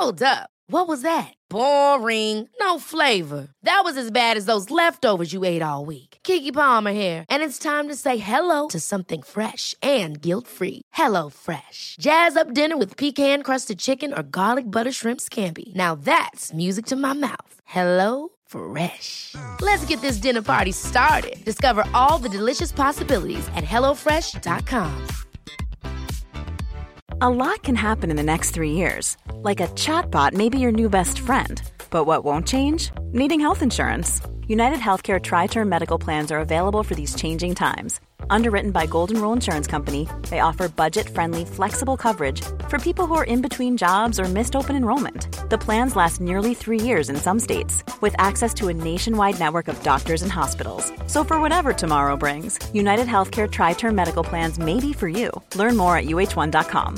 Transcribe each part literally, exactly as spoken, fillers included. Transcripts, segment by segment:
Hold up. What was that? Boring. No flavor. That was as bad as those leftovers you ate all week. Keke Palmer here. And it's time to say hello to something fresh and guilt-free. Hello Fresh. Jazz up dinner with pecan-crusted chicken or garlic butter shrimp scampi. Now that's music to my mouth. Hello Fresh. Let's get this dinner party started. Discover all the delicious possibilities at hello fresh dot com. A lot can happen in the next three years. Like a chatbot may be your new best friend. But what won't change? Needing health insurance. United Healthcare Tri-Term Medical Plans are available for these changing times. Underwritten by Golden Rule Insurance Company, they offer budget-friendly, flexible coverage for people who are in between jobs or missed open enrollment. The plans last nearly three years in some states, with access to a nationwide network of doctors and hospitals. So for whatever tomorrow brings, United Healthcare Tri-Term Medical Plans may be for you. Learn more at U H one dot com.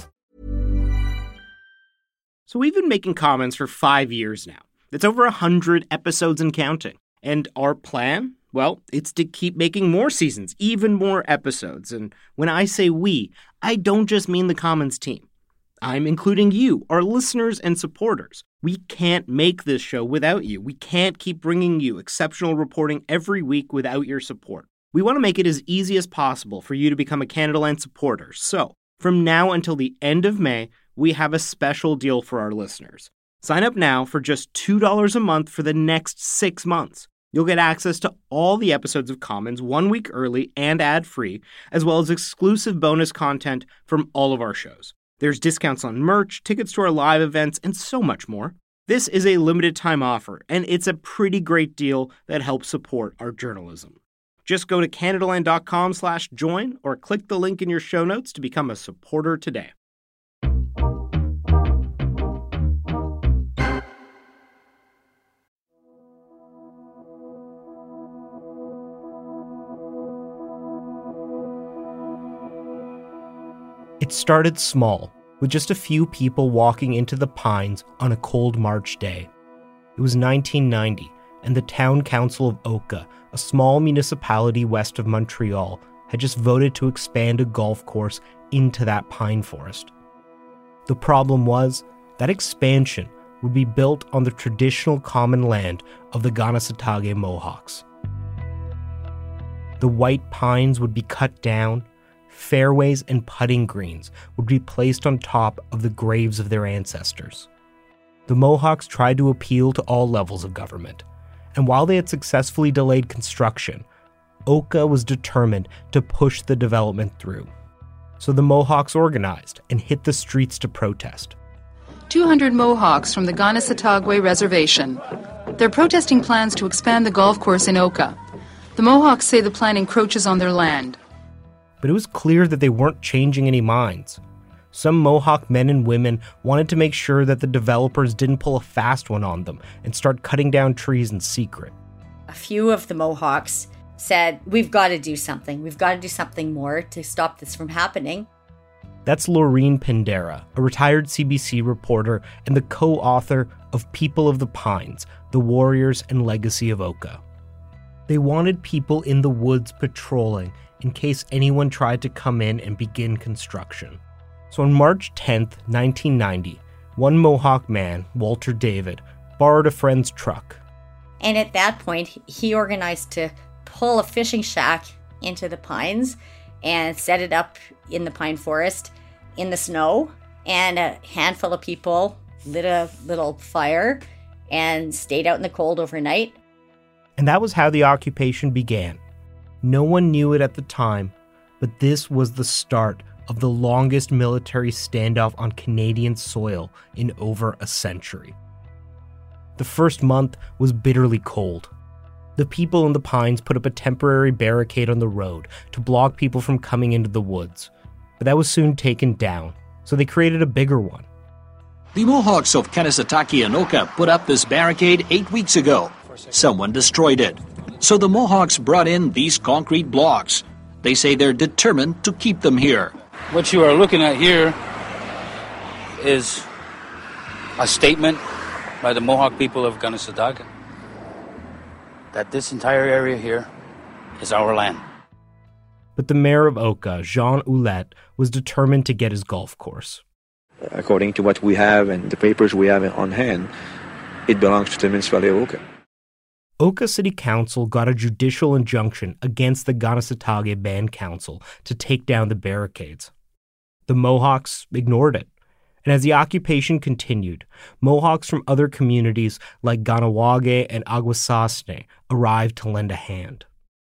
So we've been making comments for five years now. It's over one hundred episodes and counting. And our plan? Well, it's to keep making more seasons, even more episodes. And when I say we, I don't just mean the Commons team. I'm including you, our listeners and supporters. We can't make this show without you. We can't keep bringing you exceptional reporting every week without your support. We want to make it as easy as possible for you to become a Canadaland supporter. So, from now until the end of May, we have a special deal for our listeners. Sign up now for just two dollars a month for the next six months. You'll get access to all the episodes of Commons one week early and ad-free, as well as exclusive bonus content from all of our shows. There's discounts on merch, tickets to our live events, and so much more. This is a limited-time offer, and it's a pretty great deal that helps support our journalism. Just go to Canadaland.com slash join or click the link in your show notes to become a supporter today. It started small, with just a few people walking into the Pines on a cold March day. It was nineteen ninety, and the town council of Oka, a small municipality west of Montreal, had just voted to expand a golf course into that pine forest. The problem was that expansion would be built on the traditional common land of the Kanesatake Mohawks. The white pines would be cut down. Fairways and putting greens would be placed on top of the graves of their ancestors. The Mohawks tried to appeal to all levels of government, and while they had successfully delayed construction, Oka was determined to push the development through. So the Mohawks organized and hit the streets to protest. two hundred Mohawks from the Kanesatake Reservation. They're protesting plans to expand the golf course in Oka. The Mohawks say the plan encroaches on their land. But it was clear that they weren't changing any minds. Some Mohawk men and women wanted to make sure that the developers didn't pull a fast one on them and start cutting down trees in secret. A few of the Mohawks said, we've got to do something. We've got to do something more to stop this from happening. That's Laureen Pindera, a retired C B C reporter and the co-author of People of the Pines, The Warriors and Legacy of Oka. They wanted people in the woods patrolling in case anyone tried to come in and begin construction. So on March tenth, nineteen ninety, one Mohawk man, Walter David, borrowed a friend's truck. And at that point, he organized to pull a fishing shack into the pines and set it up in the pine forest in the snow. And a handful of people lit a little fire and stayed out in the cold overnight. And that was how the occupation began. No one knew it at the time, but this was the start of the longest military standoff on Canadian soil in over a century. The first month was bitterly cold. The people in the Pines put up a temporary barricade on the road to block people from coming into the woods, but that was soon taken down, so they created a bigger one. The Mohawks of Kanesatake and Oka put up this barricade eight weeks ago. Someone destroyed it. So the Mohawks brought in these concrete blocks. They say they're determined to keep them here. What you are looking at here is a statement by the Mohawk people of Kanesatake that this entire area here is our land. But the mayor of Oka, Jean Ouellette, was determined to get his golf course. according to what we have and the papers we have on hand, it belongs to the municipality of Oka. Oka City Council got a judicial injunction against the Kanesatake Band Council to take down the barricades. The Mohawks ignored it, and as the occupation continued, Mohawks from other communities like Kahnawake and Akwesasne arrived to lend a hand.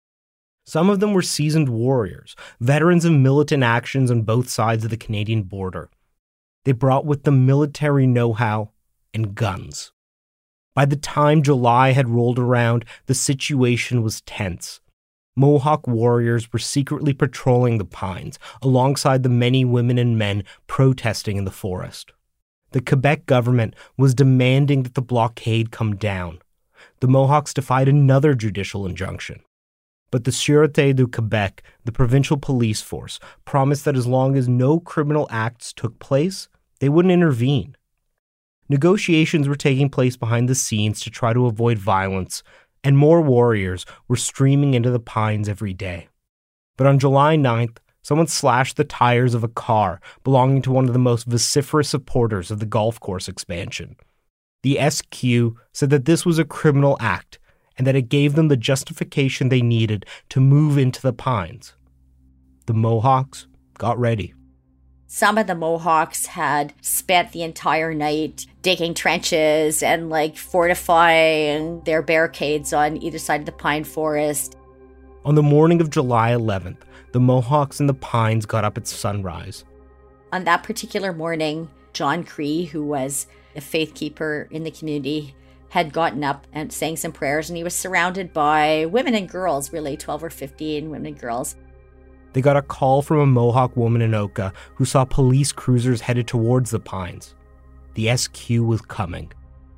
Some of them were seasoned warriors, veterans of militant actions on both sides of the Canadian border. They brought with them military know-how and guns. By the time July had rolled around, the situation was tense. Mohawk warriors were secretly patrolling the pines alongside the many women and men protesting in the forest. The Quebec government was demanding that the blockade come down. The Mohawks defied another judicial injunction. But the Sûreté du Québec, the provincial police force, promised that as long as no criminal acts took place, they wouldn't intervene. Negotiations were taking place behind the scenes to try to avoid violence, and more warriors were streaming into the pines every day. But on July ninth, someone slashed the tires of a car belonging to one of the most vociferous supporters of the golf course expansion. The S Q said that this was a criminal act, and that it gave them the justification they needed to move into the pines. The Mohawks got ready. Some of the Mohawks had spent the entire night digging trenches and like fortifying their barricades on either side of the pine forest. On the morning of July eleventh, the Mohawks in the pines got up at sunrise. On that particular morning, John Cree, who was a faith keeper in the community, had gotten up and sang some prayers, and he was surrounded by women and girls, really twelve or fifteen women and girls. They got a call from a Mohawk woman in Oka who saw police cruisers headed towards the pines. The S Q was coming.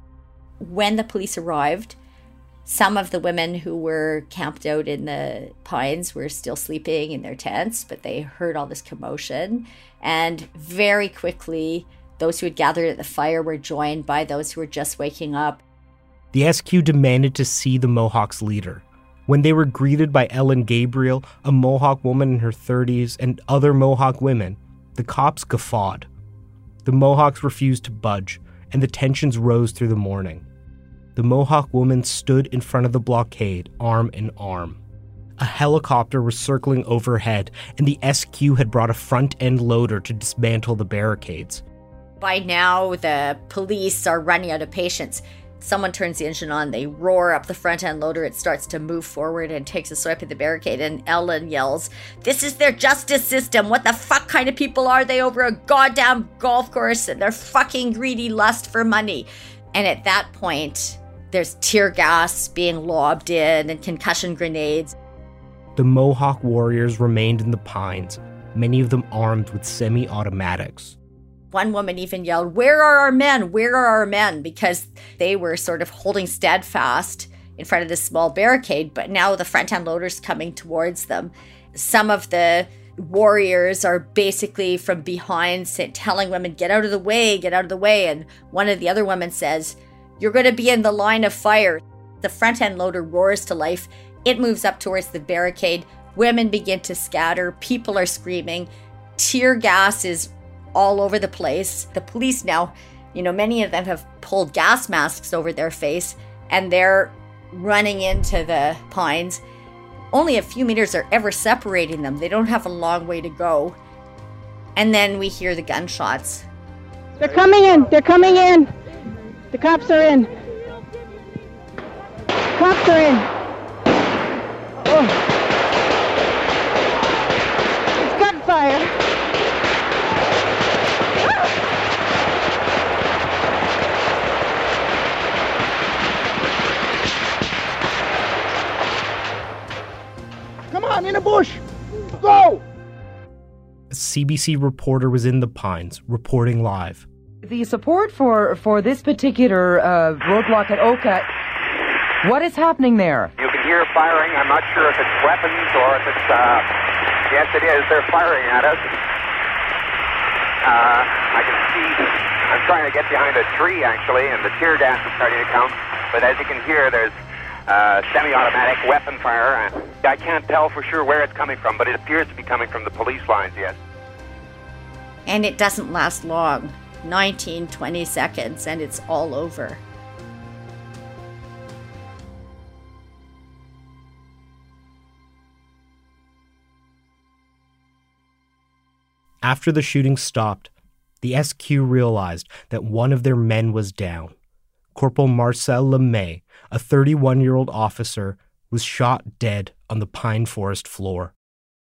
When the police arrived, some of the women who were camped out in the pines were still sleeping in their tents, but they heard all this commotion. And very quickly, those who had gathered at the fire were joined by those who were just waking up. The S Q demanded to see the Mohawks' leader. When they were greeted by Ellen Gabriel, a Mohawk woman in her thirties, and other Mohawk women, the cops guffawed. The Mohawks refused to budge, and the tensions rose through the morning. The Mohawk woman stood in front of the blockade, arm in arm. A helicopter was circling overhead, and the S Q had brought a front-end loader to dismantle the barricades. By now, the police are running out of patience. Someone turns the engine on, they roar up the front-end loader, it starts to move forward and takes a swipe at the barricade, and Ellen yells, "This is their justice system! What the fuck kind of people are they over a goddamn golf course and their fucking greedy lust for money?" And at that point, there's tear gas being lobbed in and concussion grenades. The Mohawk warriors remained in the pines, many of them armed with semi-automatics. One woman even yelled, "Where are our men? Where are our men?" Because they were sort of holding steadfast in front of this small barricade, but now the front-end loader's coming towards them. Some of the warriors are basically from behind telling women, "Get out of the way, get out of the way." And one of the other women says, "You're going to be in the line of fire." The front-end loader roars to life. It moves up towards the barricade. Women begin to scatter. People are screaming. Tear gas is all over the place. The police now, you know, many of them have pulled gas masks over their face, and they're running into the pines. Only a few meters are ever separating them. They don't have a long way to go. And then we hear the gunshots. They're coming in. They're coming in. The cops are in. Cops are in. Oh. It's gunfire. Come on, in a bush! Go! A C B C reporter was in the pines, reporting live. The support for, for this particular uh, roadblock at Oka, what is happening there? You can hear firing. I'm not sure if it's weapons or if it's, uh, yes it is, they're firing at us. Uh, I can see, I'm trying to get behind a tree actually, and the tear gas is starting to come, but as you can hear, there's Uh, semi-automatic weapon fire. I can't tell for sure where it's coming from, but it appears to be coming from the police lines, yes. And it doesn't last long. nineteen, twenty seconds, and it's all over. After the shooting stopped, the S Q realized that one of their men was down. Corporal Marcel Lemay, a thirty-one-year-old officer, was shot dead on the pine forest floor.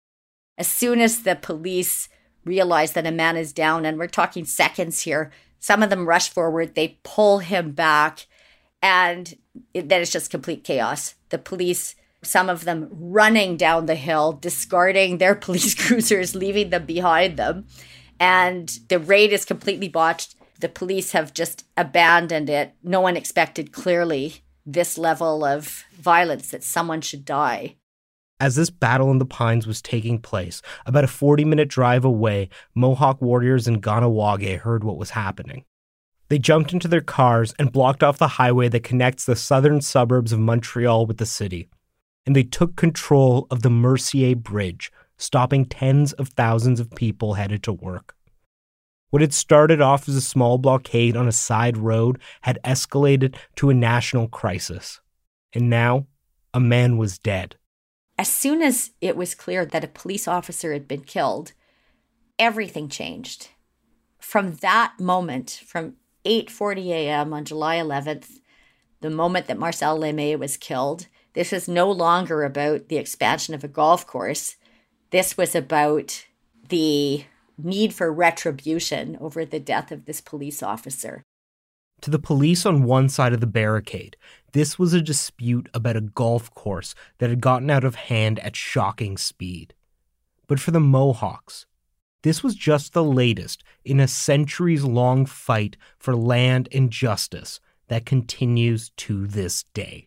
As soon as the police realize that a man is down, and we're talking seconds here, some of them rush forward, they pull him back, and it, then it's just complete chaos. The police, some of them running down the hill, discarding their police cruisers, leaving them behind them. And the raid is completely botched. The police have just abandoned it. No one expected clearly this level of violence, that someone should die. As this battle in the pines was taking place, about a forty-minute drive away, Mohawk warriors in Kahnawake heard what was happening. They jumped into their cars and blocked off the highway that connects the southern suburbs of Montreal with the city. And they took control of the Mercier Bridge, stopping tens of thousands of people headed to work. What had started off as a small blockade on a side road had escalated to a national crisis. And now, a man was dead. As soon as it was clear that a police officer had been killed, everything changed. From that moment, from eight forty a.m. on July eleventh, the moment that Marcel Lemay was killed, this was no longer about the expansion of a golf course. This was about the need for retribution over the death of this police officer. To the police on one side of the barricade, this was a dispute about a golf course that had gotten out of hand at shocking speed. But for the Mohawks, this was just the latest in a centuries-long fight for land and justice that continues to this day.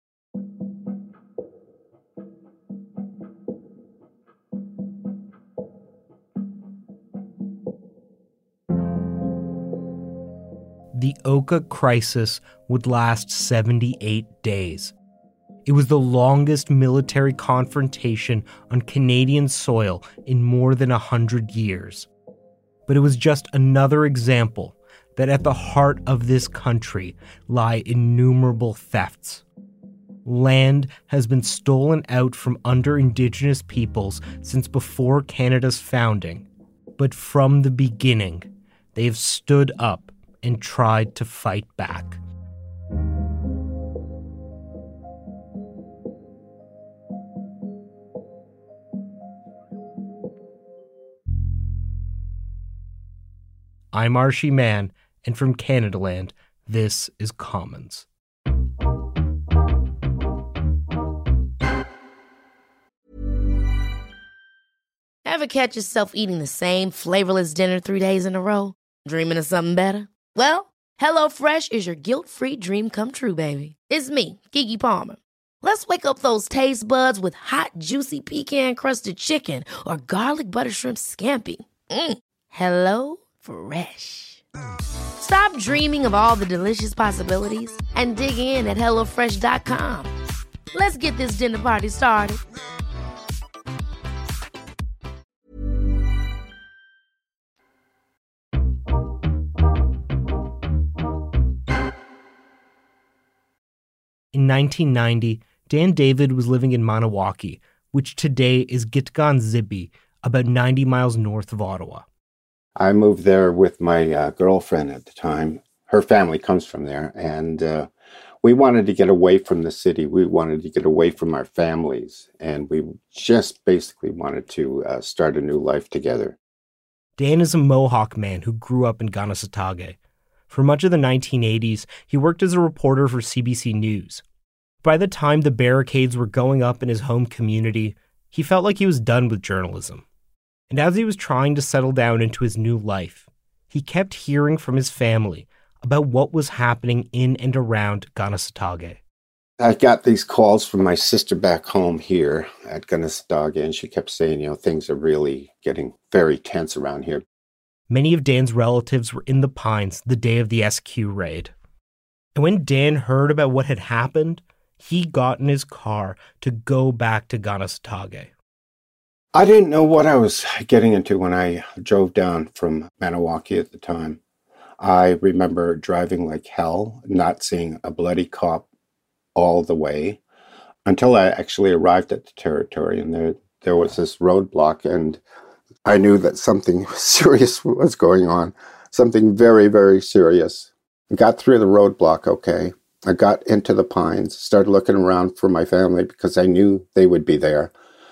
The Oka crisis would last seventy-eight days. It was the longest military confrontation on Canadian soil in more than a hundred years. But it was just another example that at the heart of this country lie innumerable thefts. Land has been stolen out from under Indigenous peoples since before Canada's founding, but from the beginning, they have stood up and tried to fight back. I'm Archie Mann, and from Canadaland, this is Commons. Ever catch yourself eating the same flavorless dinner three days in a row? Dreaming of something better? Well, HelloFresh is your guilt-free dream come true, baby. It's me, Keke Palmer. Let's wake up those taste buds with hot, juicy pecan-crusted chicken or garlic butter shrimp scampi. Mm. Hello Fresh. Stop dreaming of all the delicious possibilities and dig in at hello fresh dot com. Let's get this dinner party started. In nineteen ninety, Dan David was living in Maniwaki, which today is Gitgan Zibi, about ninety miles north of Ottawa. I moved there with my uh, girlfriend at the time. Her family comes from there, and uh, we wanted to get away from the city. We wanted to get away from our families, and we just basically wanted to uh, start a new life together. Dan is a Mohawk man who grew up in Kanesatake. For much of the nineteen eighties, he worked as a reporter for C B C News. By the time the barricades were going up in his home community, he felt like he was done with journalism. And as he was trying to settle down into his new life, he kept hearing from his family about what was happening in and around Kanesatake. I got these calls from my sister back home here at Kanesatake, and she kept saying, you know, things are really getting very tense around here. Many of Dan's relatives were in the Pines the day of the S Q raid. And when Dan heard about what had happened, he got in his car to go back to Kanesatake. I didn't know what I was getting into when I drove down from Maniwaki at the time. I remember driving like hell, not seeing a bloody cop all the way until I actually arrived at the territory, and there there was this roadblock, and I knew that something serious was going on, something very, very serious. I got through the roadblock okay. I got into the pines, started looking around for my family because I knew they would be there.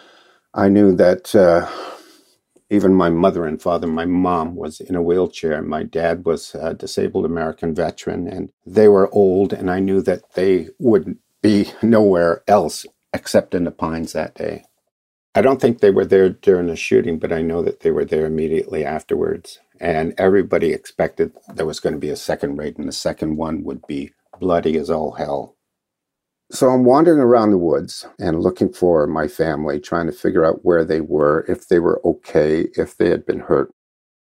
I knew that uh, even my mother and father, my mom was in a wheelchair. My dad was a disabled American veteran, and they were old, and I knew that they would be nowhere else except in the pines that day. I don't think they were there during the shooting, but I know that they were there immediately afterwards. And everybody expected there was going to be a second raid, and the second one would be bloody as all hell. So I'm wandering around the woods and looking for my family, trying to figure out where they were, if they were okay, if they had been hurt.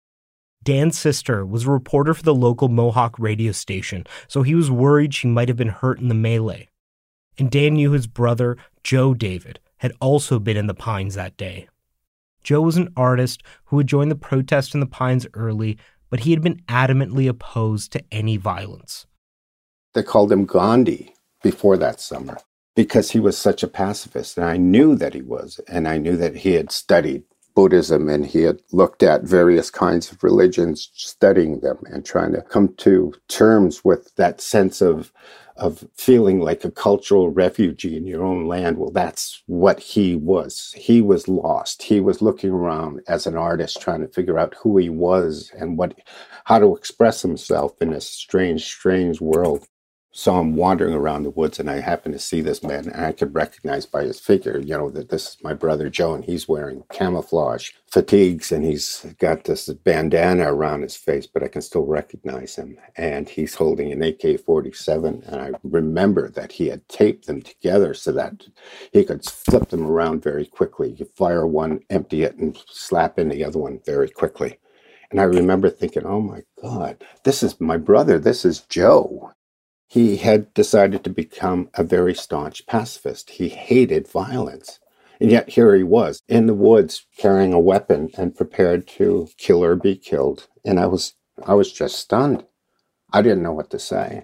Dan's sister was a reporter for the local Mohawk radio station, so he was worried she might have been hurt in the melee. And Dan knew his brother, Joe David, had also been in the pines that day. Joe was an artist who had joined the protest in the pines early, but he had been adamantly opposed to any violence. They called him Gandhi before that summer because he was such a pacifist, and I knew that he was, and I knew that he had studied Buddhism, and he had looked at various kinds of religions, studying them and trying to come to terms with that sense of of feeling like a cultural refugee in your own land. Well, that's what he was. He was lost. He was looking around as an artist, trying to figure out who he was and what, how to express himself in a strange, strange world. So I'm wandering around the woods, and I happen to see this man, and I could recognize by his figure, you know, that this is my brother Joe, and he's wearing camouflage fatigues, and he's got this bandana around his face, but I can still recognize him. And he's holding an A K forty-seven, and I remember that he had taped them together so that he could flip them around very quickly. You fire one, empty it, and slap in the other one very quickly. And I remember thinking, oh my God, this is my brother, this is Joe. He had decided to become a very staunch pacifist. He hated violence. And yet here he was in the woods carrying a weapon and prepared to kill or be killed. And I was I was just stunned. I didn't know what to say.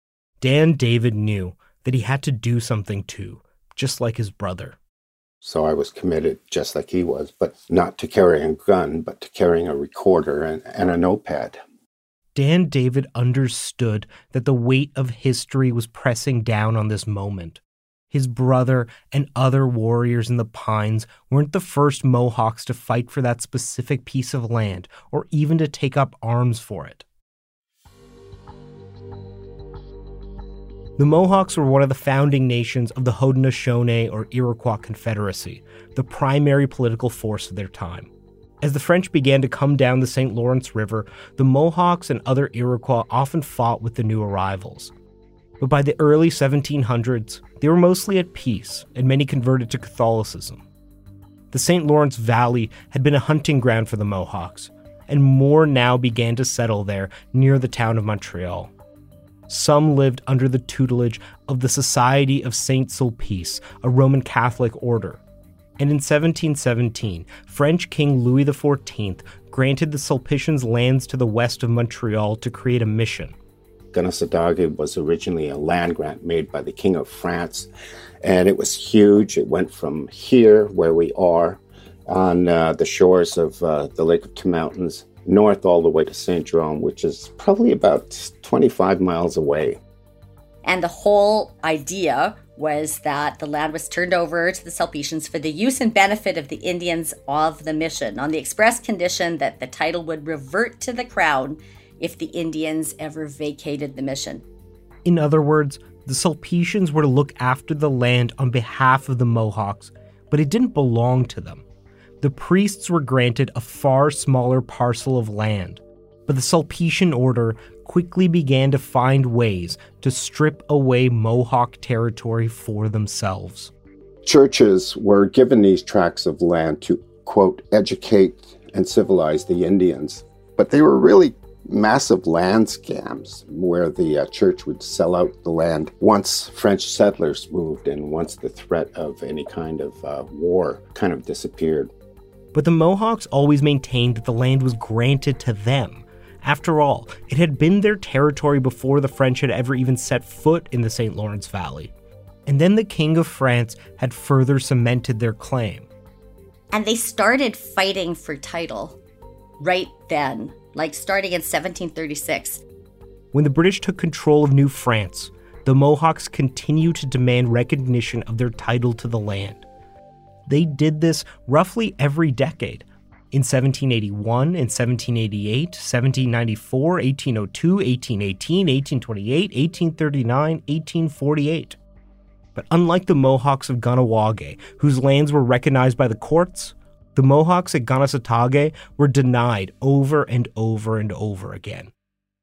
Dan David knew that he had to do something too, just like his brother. So I was committed just like he was, but not to carrying a gun, but to carrying a recorder and, and a notepad. Dan David understood that the weight of history was pressing down on this moment. His brother and other warriors in the pines weren't the first Mohawks to fight for that specific piece of land or even to take up arms for it. The Mohawks were one of the founding nations of the Haudenosaunee or Iroquois Confederacy, the primary political force of their time. As the French began to come down the Saint Lawrence River, the Mohawks and other Iroquois often fought with the new arrivals. But by the early seventeen hundreds, they were mostly at peace, and many converted to Catholicism. The Saint Lawrence Valley had been a hunting ground for the Mohawks, and more now began to settle there near the town of Montreal. Some lived under the tutelage of the Society of Saint Sulpice, a Roman Catholic order. And in seventeen seventeen, French King Louis the fourteenth granted the Sulpicians lands to the west of Montreal to create a mission. Kanesatake was originally a land grant made by the King of France, and it was huge. It went from here, where we are, on uh, the shores of uh, the Lake of Two Mountains, north all the way to Saint Jerome, which is probably about twenty-five miles away. And the whole idea was that the land was turned over to the Sulpicians for the use and benefit of the Indians of the mission, on the express condition that the title would revert to the crown if the Indians ever vacated the mission. In other words, the Sulpicians were to look after the land on behalf of the Mohawks, but it didn't belong to them. The priests were granted a far smaller parcel of land, but the Sulpician order quickly began to find ways to strip away Mohawk territory for themselves. Churches were given these tracts of land to, quote, educate and civilize the Indians, but they were really massive land scams where the uh, church would sell out the land once French settlers moved and once the threat of any kind of uh, war kind of disappeared. But the Mohawks always maintained that the land was granted to them, After all, it had been their territory before the French had ever even set foot in the Saint Lawrence Valley. And then the King of France had further cemented their claim. And they started fighting for title right then, like starting in seventeen thirty-six. When the British took control of New France, the Mohawks continued to demand recognition of their title to the land. They did this roughly every decade. In seventeen eighty-one, in seventeen eighty-eight, seventeen ninety-four, eighteen oh two, eighteen eighteen, eighteen twenty-eight, eighteen thirty-nine, eighteen forty-eight. But unlike the Mohawks of Kahnawake, whose lands were recognized by the courts, the Mohawks at Kanesatake were denied over and over and over again.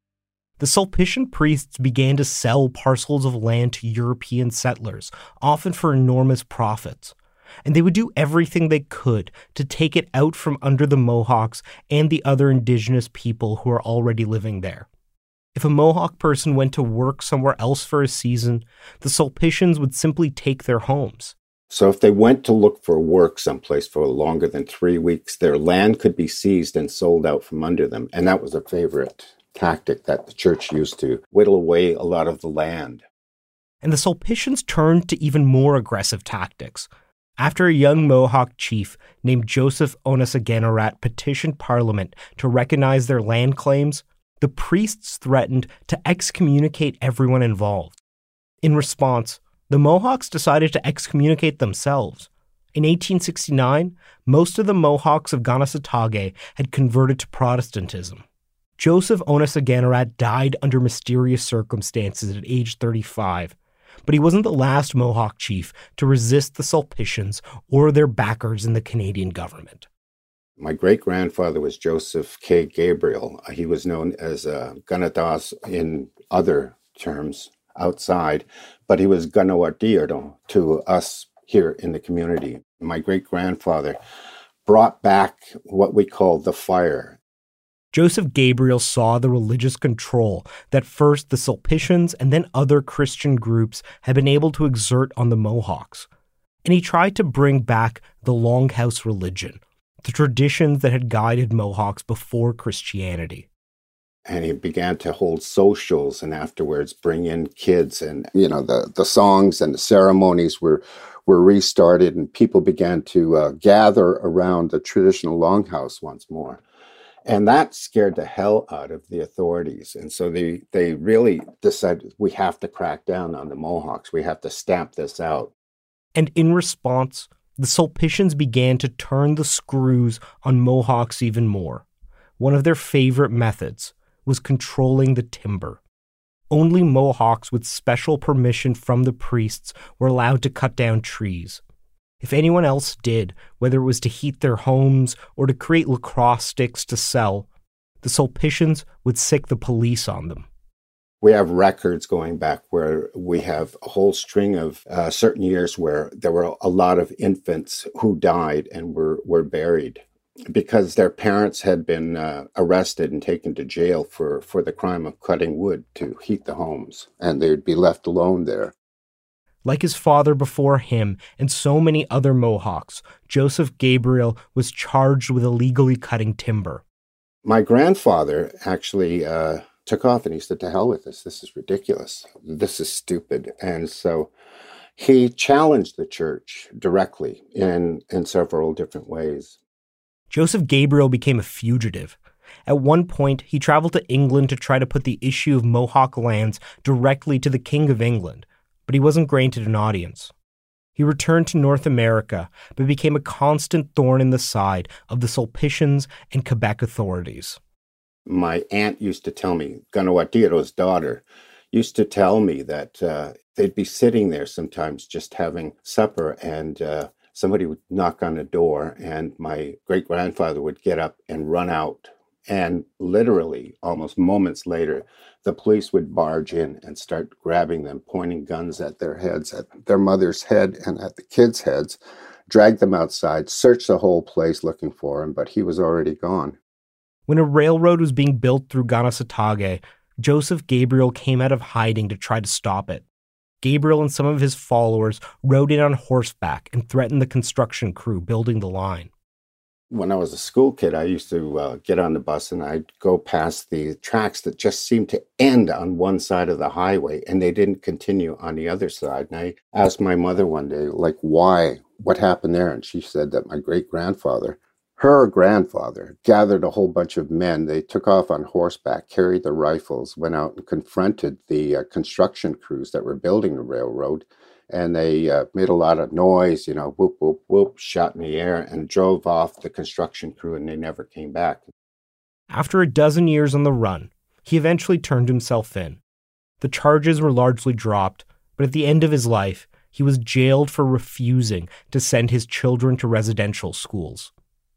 The Sulpician priests began to sell parcels of land to European settlers, often for enormous profits. And they would do everything they could to take it out from under the Mohawks and the other indigenous people who are already living there. If a Mohawk person went to work somewhere else for a season, the Sulpicians would simply take their homes. So if they went to look for work someplace for longer than three weeks, their land could be seized and sold out from under them. And that was a favorite tactic that the church used to whittle away a lot of the land. And the Sulpicians turned to even more aggressive tactics. After a young Mohawk chief named Joseph Onasagenerat petitioned Parliament to recognize their land claims, the priests threatened to excommunicate everyone involved. In response, the Mohawks decided to excommunicate themselves. In eighteen sixty-nine, most of the Mohawks of Kanesatake had converted to Protestantism. Joseph Onasagenerat died under mysterious circumstances at age thirty-five, but he wasn't the last Mohawk chief to resist the Sulpicians or their backers in the Canadian government. My great-grandfather was Joseph K. Gabriel. He was known as uh, Ganadas in other terms outside, but he was Ganawatirdo to us here in the community. My great-grandfather brought back what we call the fire. Joseph Gabriel saw the religious control that first the Sulpicians and then other Christian groups had been able to exert on the Mohawks. And he tried to bring back the Longhouse religion, the traditions that had guided Mohawks before Christianity. And he began to hold socials and afterwards bring in kids, and, you know, the, the songs and the ceremonies were, were restarted, and people began to uh, gather around the traditional Longhouse once more. And that scared the hell out of the authorities. And so they, they really decided, we have to crack down on the Mohawks. We have to stamp this out. And in response, the Sulpicians began to turn the screws on Mohawks even more. One of their favorite methods was controlling the timber. Only Mohawks with special permission from the priests were allowed to cut down trees. If anyone else did, whether it was to heat their homes or to create lacrosse sticks to sell, the Sulpicians would sic the police on them. We have records going back where we have a whole string of uh, certain years where there were a lot of infants who died and were, were buried because their parents had been uh, arrested and taken to jail for, for the crime of cutting wood to heat the homes, and they would be left alone there. Like his father before him and so many other Mohawks, Joseph Gabriel was charged with illegally cutting timber. My grandfather actually uh, took off and he said, to hell with this. This is ridiculous. This is stupid. And so he challenged the church directly in, in several different ways. Joseph Gabriel became a fugitive. At one point, he traveled to England to try to put the issue of Mohawk lands directly to the King of England, but he wasn't granted an audience. He returned to North America, but became a constant thorn in the side of the Sulpicians and Quebec authorities. My aunt used to tell me, Ganawatiro's daughter, used to tell me that uh, they'd be sitting there sometimes just having supper, and uh, somebody would knock on the door, and my great-grandfather would get up and run out. And literally, almost moments later, the police would barge in and start grabbing them, pointing guns at their heads, at their mother's head and at the kids' heads, drag them outside, search the whole place looking for him, but he was already gone. When a railroad was being built through Kanesatake, Joseph Gabriel came out of hiding to try to stop it. Gabriel and some of his followers rode in on horseback and threatened the construction crew building the line. When I was a school kid, I used to uh, get on the bus and I'd go past the tracks that just seemed to end on one side of the highway and they didn't continue on the other side. And I asked my mother one day, like, why? What happened there? And she said that my great-grandfather, her grandfather, gathered a whole bunch of men. They took off on horseback, carried their rifles, went out and confronted the uh, construction crews that were building the railroad. And they uh, made a lot of noise, you know, whoop, whoop, whoop, shot in the air and drove off the construction crew and they never came back. After a dozen years on the run, he eventually turned himself in. The charges were largely dropped, but at the end of his life, he was jailed for refusing to send his children to residential schools.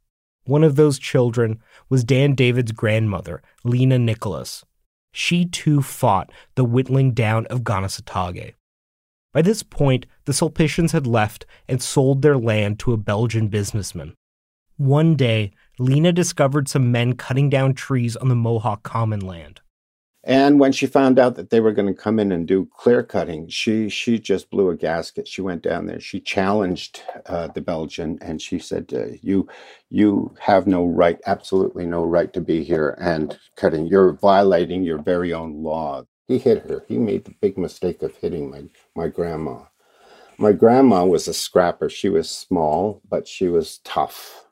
One of those children was Dan David's grandmother, Lena Nicholas. She too fought the whittling down of Kanesatake. By this point, the Sulpicians had left and sold their land to a Belgian businessman. One day, Lena discovered some men cutting down trees on the Mohawk common land. And when she found out that they were going to come in and do clear cutting, she she just blew a gasket. She went down there. She challenged uh, the Belgian and she said, uh, you, you have no right, absolutely no right to be here and cutting. You're violating your very own law. He hit her. He made the big mistake of hitting my, my grandma. My grandma was a scrapper. She was small, but she was tough.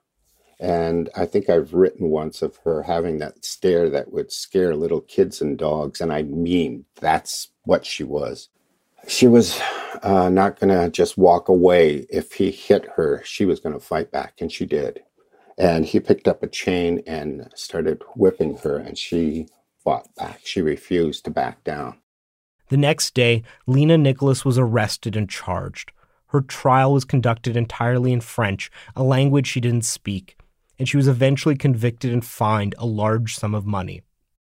And I think I've written once of her having that stare that would scare little kids and dogs. And I mean, that's what she was. She was uh, not going to just walk away. If he hit her, she was going to fight back. And she did. And he picked up a chain and started whipping her. And she fought back. She refused to back down. The next day, Lena Nicholas was arrested and charged. Her trial was conducted entirely in French, a language she didn't speak, and she was eventually convicted and fined a large sum of money.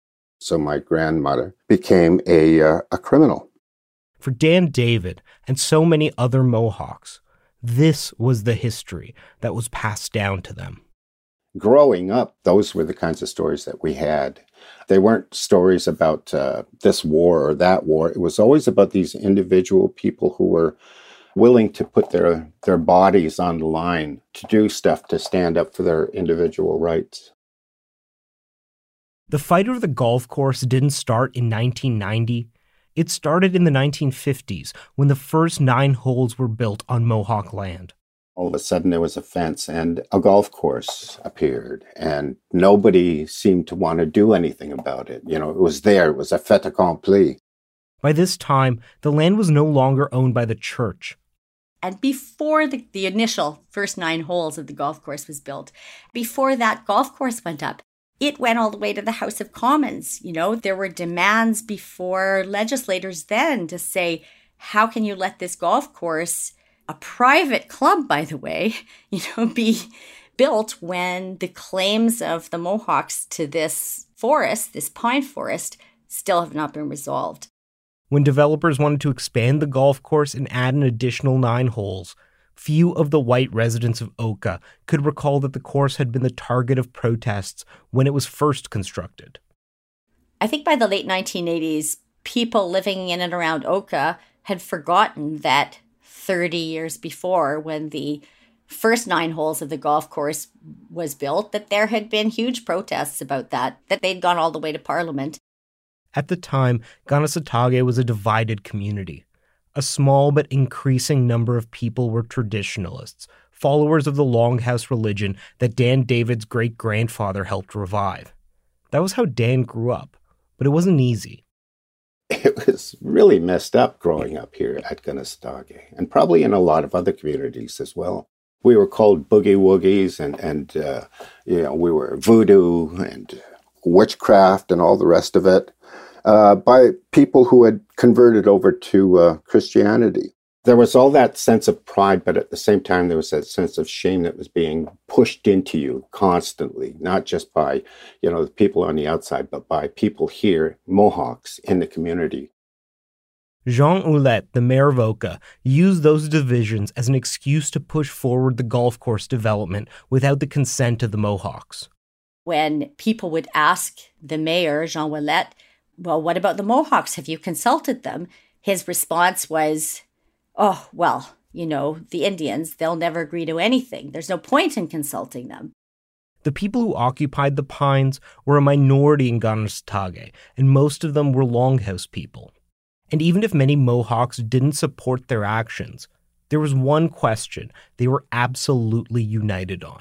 So my grandmother became a, uh, a criminal. For Dan David and so many other Mohawks, this was the history that was passed down to them. Growing up, those were the kinds of stories that we had. They weren't stories about uh, this war or that war. It was always about these individual people who were willing to put their, their bodies on the line to do stuff to stand up for their individual rights. The fight over the golf course didn't start in nineteen ninety. It started in the nineteen fifties when the first nine holes were built on Mohawk land. All of a sudden there was a fence and a golf course appeared and nobody seemed to want to do anything about it. You know, it was there. It was a fait accompli. By this time, the land was no longer owned by the church. And before the, the initial first nine holes of the golf course was built, before that golf course went up, it went all the way to the House of Commons. You know, there were demands before legislators then to say, how can you let this golf course, a private club, by the way, you know, be built when the claims of the Mohawks to this forest, this pine forest, still have not been resolved. When developers wanted to expand the golf course and add an additional nine holes, few of the white residents of Oka could recall that the course had been the target of protests when it was first constructed. I think by the late nineteen eighties, people living in and around Oka had forgotten that thirty years before, when the first nine holes of the golf course was built, that there had been huge protests about that, that they'd gone all the way to Parliament. At the time, Kanesatake was a divided community. A small but increasing number of people were traditionalists, followers of the Longhouse religion that Dan David's great-grandfather helped revive. That was how Dan grew up, but it wasn't easy. It was really messed up growing up here at Kanesatake, and probably in a lot of other communities as well. We were called boogie woogies, and, and uh, you know, we were voodoo and witchcraft and all the rest of it, uh, by people who had converted over to uh, Christianity. There was all that sense of pride, but at the same time, there was that sense of shame that was being pushed into you constantly, not just by, you know, the people on the outside, but by people here, Mohawks, in the community. Jean Ouellette, the mayor of Oka, used those divisions as an excuse to push forward the golf course development without the consent of the Mohawks. When people would ask the mayor, Jean Ouellette, well, what about the Mohawks? Have you consulted them? His response was, oh, well, you know, the Indians, they'll never agree to anything. There's no point in consulting them. The people who occupied the Pines were a minority in Kanesatake, and most of them were Longhouse people. And even if many Mohawks didn't support their actions, there was one question they were absolutely united on.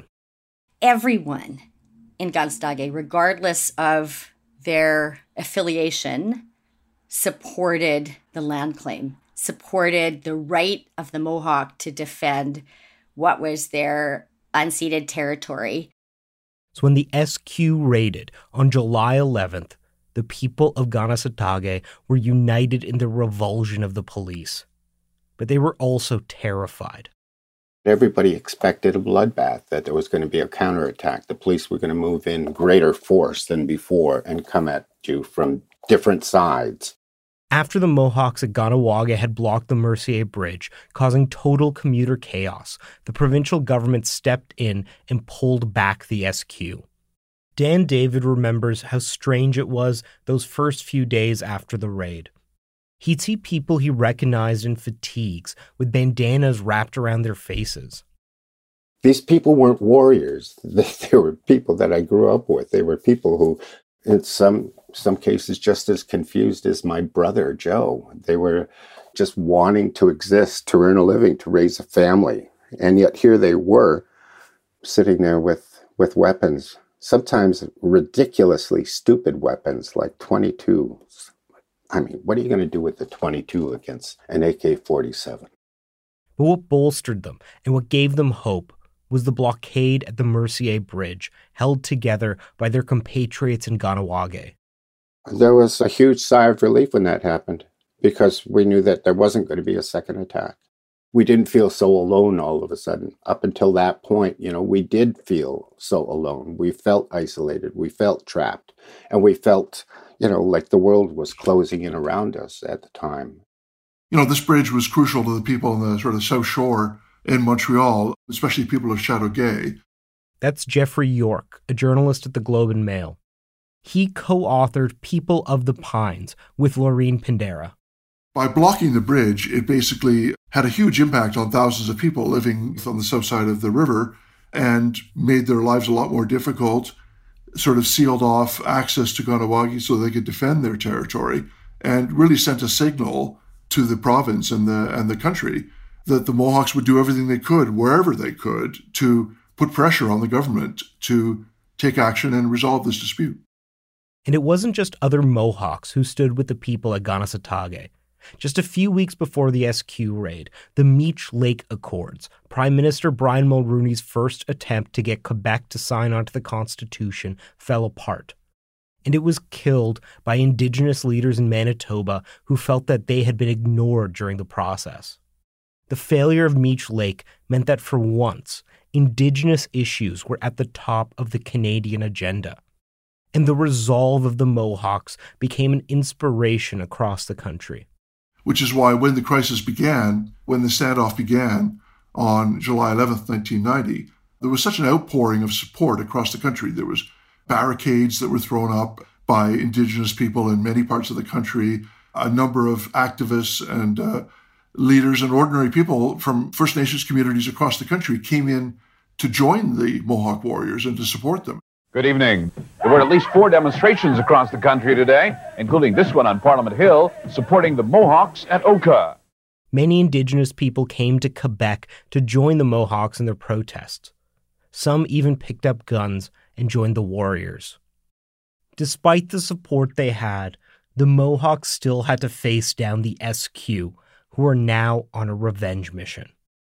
Everyone in Kanesatake, regardless of their affiliation, supported the land claim, supported the right of the Mohawk to defend what was their unceded territory. So when the S Q raided on July eleventh, the people of Kanesatake were united in their revulsion of the police. But they were also terrified. Everybody expected a bloodbath, that there was going to be a counterattack. The police were going to move in greater force than before and come at you from different sides. After the Mohawks at Kahnawake had blocked the Mercier Bridge, causing total commuter chaos, the provincial government stepped in and pulled back the S Q. Dan David remembers how strange it was those first few days after the raid. He'd see people he recognized in fatigues with bandanas wrapped around their faces. These people weren't warriors. They, they were people that I grew up with. They were people who, in some some cases, just as confused as my brother, Joe. They were just wanting to exist, to earn a living, to raise a family. And yet here they were, sitting there with, with weapons, sometimes ridiculously stupid weapons like twenty-twos. I mean, what are you going to do with the twenty-two against an A K forty-seven? But what bolstered them and what gave them hope was the blockade at the Mercier Bridge, held together by their compatriots in Kahnawake. There was a huge sigh of relief when that happened, because we knew that there wasn't going to be a second attack. We didn't feel so alone all of a sudden. Up until that point, you know, we did feel so alone. We felt isolated. We felt trapped. And we felt, you know, like the world was closing in around us at the time. You know, this bridge was crucial to the people on the sort of South Shore in Montreal, especially people of Chateauguay. That's Jeffrey York, a journalist at the Globe and Mail. He co-authored People of the Pines with Laureen Pindera. By blocking the bridge, it basically had a huge impact on thousands of people living on the south side of the river and made their lives a lot more difficult, sort of sealed off access to Kahnawake so they could defend their territory, and really sent a signal to the province and the and the country that the Mohawks would do everything they could, wherever they could, to put pressure on the government to take action and resolve this dispute. And it wasn't just other Mohawks who stood with the people at Kanesatake. Just a few weeks before the S Q raid, the Meech Lake Accords, Prime Minister Brian Mulroney's first attempt to get Quebec to sign onto the Constitution, fell apart. And it was killed by Indigenous leaders in Manitoba who felt that they had been ignored during the process. The failure of Meech Lake meant that for once, Indigenous issues were at the top of the Canadian agenda. And the resolve of the Mohawks became an inspiration across the country. Which is why when the crisis began, when the standoff began on July eleventh, nineteen ninety, there was such an outpouring of support across the country. There was barricades that were thrown up by Indigenous people in many parts of the country. A number of activists and uh, leaders and ordinary people from First Nations communities across the country came in to join the Mohawk warriors and to support them. Good evening. There were at least four demonstrations across the country today, including this one on Parliament Hill, supporting the Mohawks at Oka. Many Indigenous people came to Quebec to join the Mohawks in their protests. Some even picked up guns and joined the warriors. Despite the support they had, the Mohawks still had to face down the S Q, who are now on a revenge mission.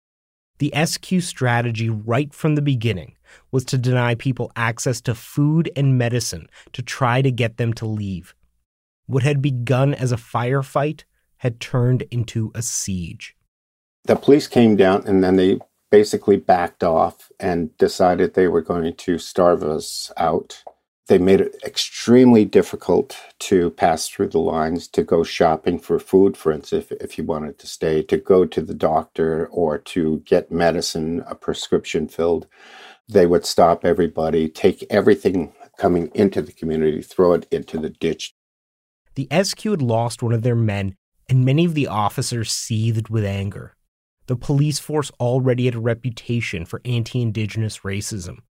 The S Q strategy right from the beginning was to deny people access to food and medicine to try to get them to leave. What had begun as a firefight had turned into a siege. The police came down and then they basically backed off and decided they were going to starve us out. They made it extremely difficult to pass through the lines, to go shopping for food, for instance, if, if you wanted to stay, to go to the doctor or to get medicine, a prescription filled. They would stop everybody, take everything coming into the community, throw it into the ditch. The S Q had lost one of their men, and many of the officers seethed with anger. The police force already had a reputation for anti-Indigenous racism.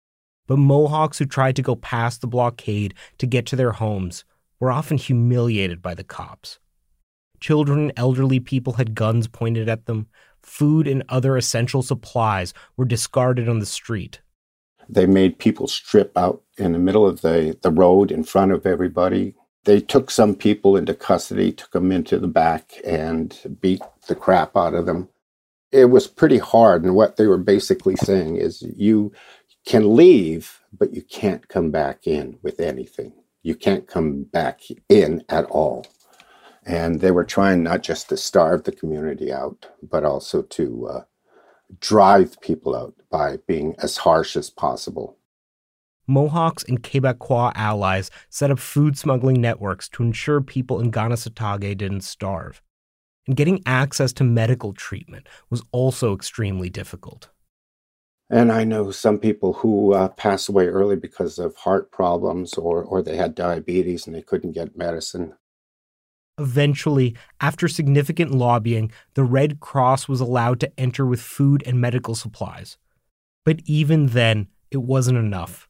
But Mohawks who tried to go past the blockade to get to their homes were often humiliated by the cops. Children and elderly people had guns pointed at them. Food and other essential supplies were discarded on the street. They made people strip out in the middle of the, the road in front of everybody. They took some people into custody, took them into the back, and beat the crap out of them. It was pretty hard, and what they were basically saying is you can leave, but you can't come back in with anything. You can't come back in at all. And they were trying not just to starve the community out, but also to uh, drive people out by being as harsh as possible. Mohawks and Quebecois allies set up food smuggling networks to ensure people in Kanesatake didn't starve. And getting access to medical treatment was also extremely difficult. And I know some people who uh, passed away early because of heart problems or, or they had diabetes and they couldn't get medicine. Eventually, after significant lobbying, the Red Cross was allowed to enter with food and medical supplies. But even then, it wasn't enough.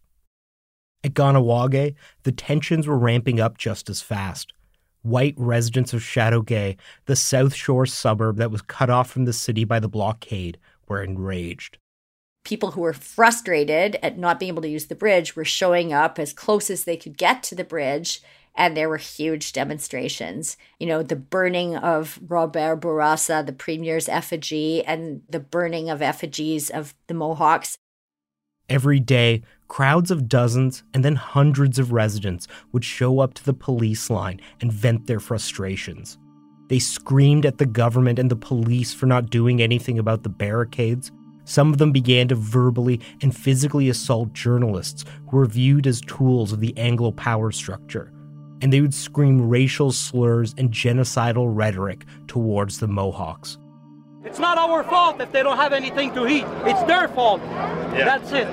At Kahnawake, the tensions were ramping up just as fast. White residents of Chateauguay, the South Shore suburb that was cut off from the city by the blockade, were enraged. People who were frustrated at not being able to use the bridge were showing up as close as they could get to the bridge, and there were huge demonstrations. You know, the burning of Robert Bourassa, the premier's effigy, and the burning of effigies of the Mohawks. Every day, crowds of dozens and then hundreds of residents would show up to the police line and vent their frustrations. They screamed at the government and the police for not doing anything about the barricades. Some of them began to verbally and physically assault journalists who were viewed as tools of the Anglo power structure. And they would scream racial slurs and genocidal rhetoric towards the Mohawks. It's not our fault if they don't have anything to eat. It's their fault. Yeah. That's it.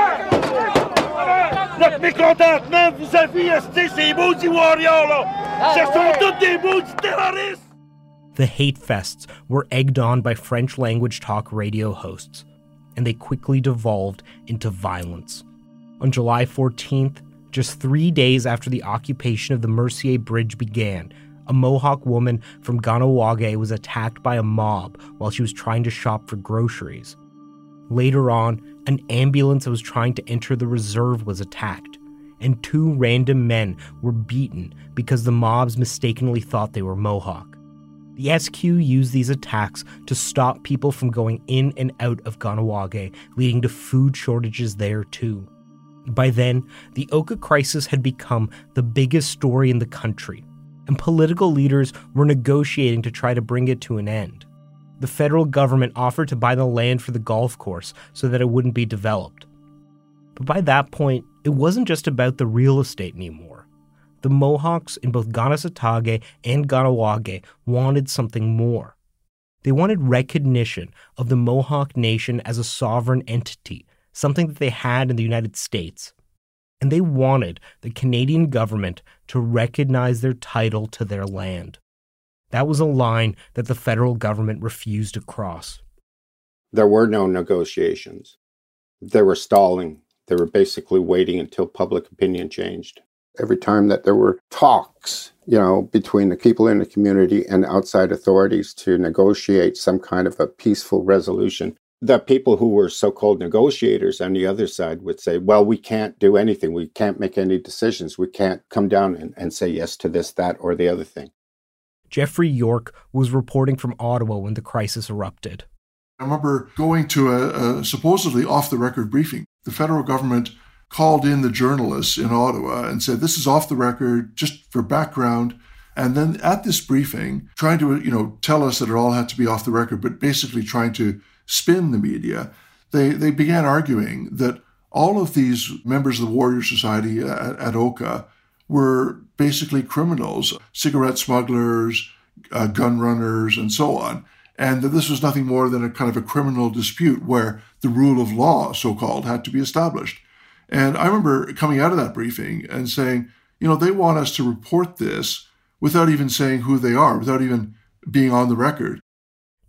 Notre mécontentement, vous avez resté ces maudits warriors là. Ce sont tous des maudits terroristes. The hate fests were egged on by French-language talk radio hosts, and they quickly devolved into violence. On July fourteenth, just three days after the occupation of the Mercier Bridge began, a Mohawk woman from Kahnawake was attacked by a mob while she was trying to shop for groceries. Later on, an ambulance that was trying to enter the reserve was attacked, and two random men were beaten because the mobs mistakenly thought they were Mohawk. The S Q used these attacks to stop people from going in and out of Kahnawake, leading to food shortages there too. By then, the Oka crisis had become the biggest story in the country, and political leaders were negotiating to try to bring it to an end. The federal government offered to buy the land for the golf course so that it wouldn't be developed. But by that point, it wasn't just about the real estate anymore. The Mohawks in both Kanesatake and Kahnawake wanted something more. They wanted recognition of the Mohawk Nation as a sovereign entity, something that they had in the United States. And they wanted the Canadian government to recognize their title to their land. That was a line that the federal government refused to cross. There were no negotiations. They were stalling. They were basically waiting until public opinion changed. Every time that there were talks, you know, between the people in the community and outside authorities to negotiate some kind of a peaceful resolution, the people who were so-called negotiators on the other side would say, well, we can't do anything. We can't make any decisions. We can't come down and, and say yes to this, that, or the other thing. Jeffrey York was reporting from Ottawa when the crisis erupted. I remember going to a, a supposedly off-the-record briefing. The federal government called in the journalists in Ottawa and said, this is off the record, just for background. And then at this briefing, trying to, you know, tell us that it all had to be off the record, but basically trying to spin the media, they, they began arguing that all of these members of the Warrior Society at, at Oka were basically criminals, cigarette smugglers, uh, gun runners, and so on. And that this was nothing more than a kind of a criminal dispute where the rule of law, so-called, had to be established. And I remember coming out of that briefing and saying, you know, they want us to report this without even saying who they are, without even being on the record.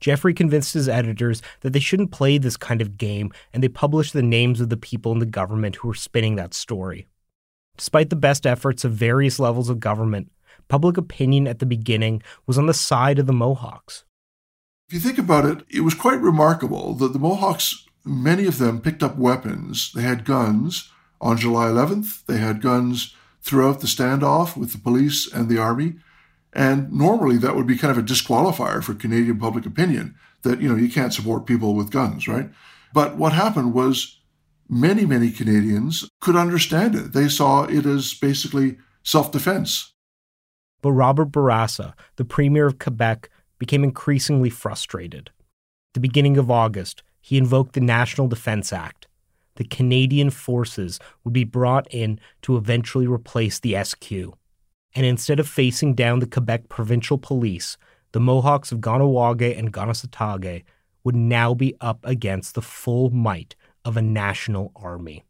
Jeffrey convinced his editors that they shouldn't play this kind of game, and they published the names of the people in the government who were spinning that story. Despite the best efforts of various levels of government, public opinion at the beginning was on the side of the Mohawks. If you think about it, it was quite remarkable that the Mohawks, many of them picked up weapons. They had guns. On July eleventh, they had guns throughout the standoff with the police and the army. And normally that would be kind of a disqualifier for Canadian public opinion, that, you know, you can't support people with guns, right? But what happened was many, many Canadians could understand it. They saw it as basically self-defense. But Robert Bourassa, the Premier of Quebec, became increasingly frustrated. At the beginning of August, he invoked the National Defence Act. The Canadian forces would be brought in to eventually replace the S Q. And instead of facing down the Quebec provincial police, the Mohawks of Kahnawake and Kanesatake would now be up against the full might of a national army.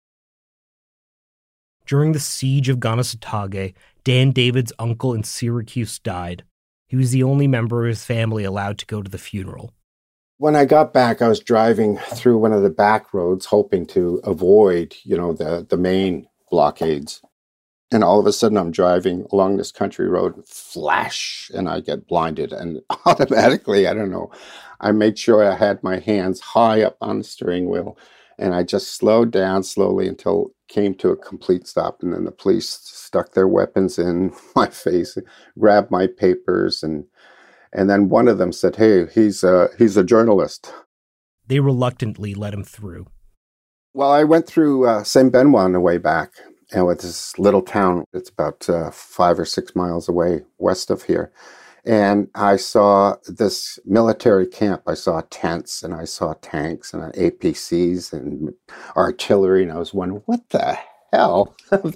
During the siege of Kanesatake, Dan David's uncle in Syracuse died. He was the only member of his family allowed to go to the funeral. When I got back, I was driving through one of the back roads, hoping to avoid, you know, the, the main blockades. And all of a sudden, I'm driving along this country road, flash, and I get blinded. And automatically, I don't know, I made sure I had my hands high up on the steering wheel. And I just slowed down slowly until it came to a complete stop. And then the police stuck their weapons in my face, grabbed my papers, and and then one of them said, "Hey, he's a, he's a journalist." They reluctantly let him through. Well, I went through uh, Saint Benoit on the way back. And with this little town, it's about uh, five or six miles away west of here. And I saw this military camp. I saw tents and I saw tanks and A P Cs and artillery. And I was wondering, what the hell?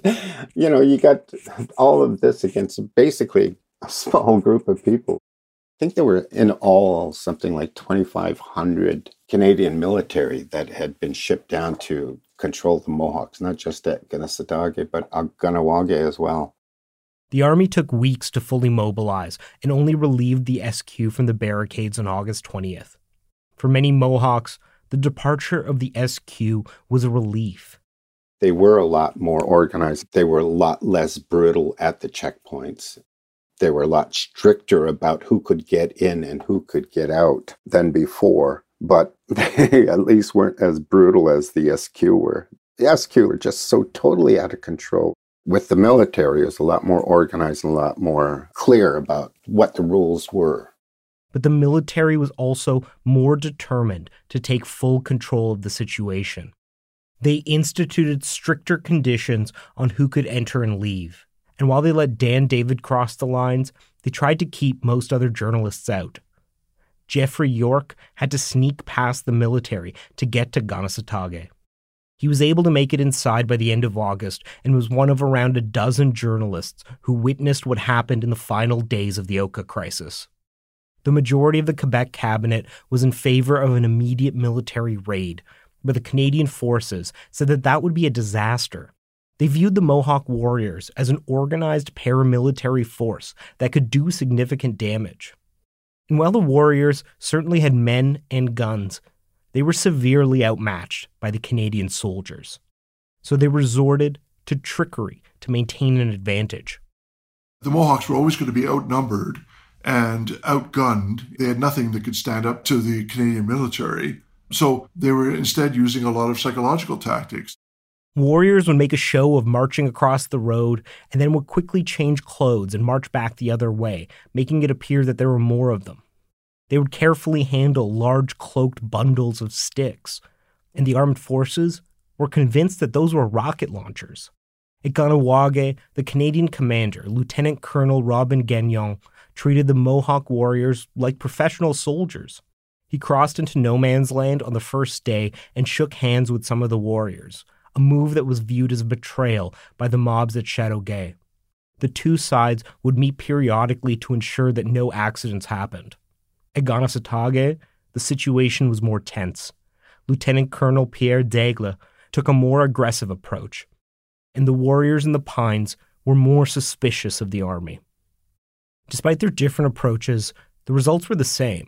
You know, you got all of this against basically a small group of people. I think there were in all something like twenty-five hundred Canadian military that had been shipped down to control the Mohawks, not just at Kanesatake, but Kahnawake as well. The army took weeks to fully mobilize and only relieved the S Q from the barricades on August twentieth. For many Mohawks, the departure of the S Q was a relief. They were a lot more organized. They were a lot less brutal at the checkpoints. They were a lot stricter about who could get in and who could get out than before. But they at least weren't as brutal as the S Q were. The S Q were just so totally out of control. With the military, it was a lot more organized and a lot more clear about what the rules were. But the military was also more determined to take full control of the situation. They instituted stricter conditions on who could enter and leave. And while they let Dan David cross the lines, they tried to keep most other journalists out. Jeffrey York had to sneak past the military to get to Kanesatake. He was able to make it inside by the end of August and was one of around a dozen journalists who witnessed what happened in the final days of the Oka crisis. The majority of the Quebec cabinet was in favor of an immediate military raid, but the Canadian forces said that that would be a disaster. They viewed the Mohawk warriors as an organized paramilitary force that could do significant damage. And while the warriors certainly had men and guns, they were severely outmatched by the Canadian soldiers. So they resorted to trickery to maintain an advantage. The Mohawks were always going to be outnumbered and outgunned. They had nothing that could stand up to the Canadian military. So they were instead using a lot of psychological tactics. Warriors would make a show of marching across the road and then would quickly change clothes and march back the other way, making it appear that there were more of them. They would carefully handle large cloaked bundles of sticks, and the armed forces were convinced that those were rocket launchers. At Kahnawake, the Canadian commander, Lieutenant Colonel Robin Gagnon, treated the Mohawk warriors like professional soldiers. He crossed into no man's land on the first day and shook hands with some of the warriors, a move that was viewed as a betrayal by the mobs at Châteauguay. The two sides would meet periodically to ensure that no accidents happened. At Kanesatake, the situation was more tense. Lieutenant Colonel Pierre Daigle took a more aggressive approach, and the warriors in the Pines were more suspicious of the army. Despite their different approaches, the results were the same.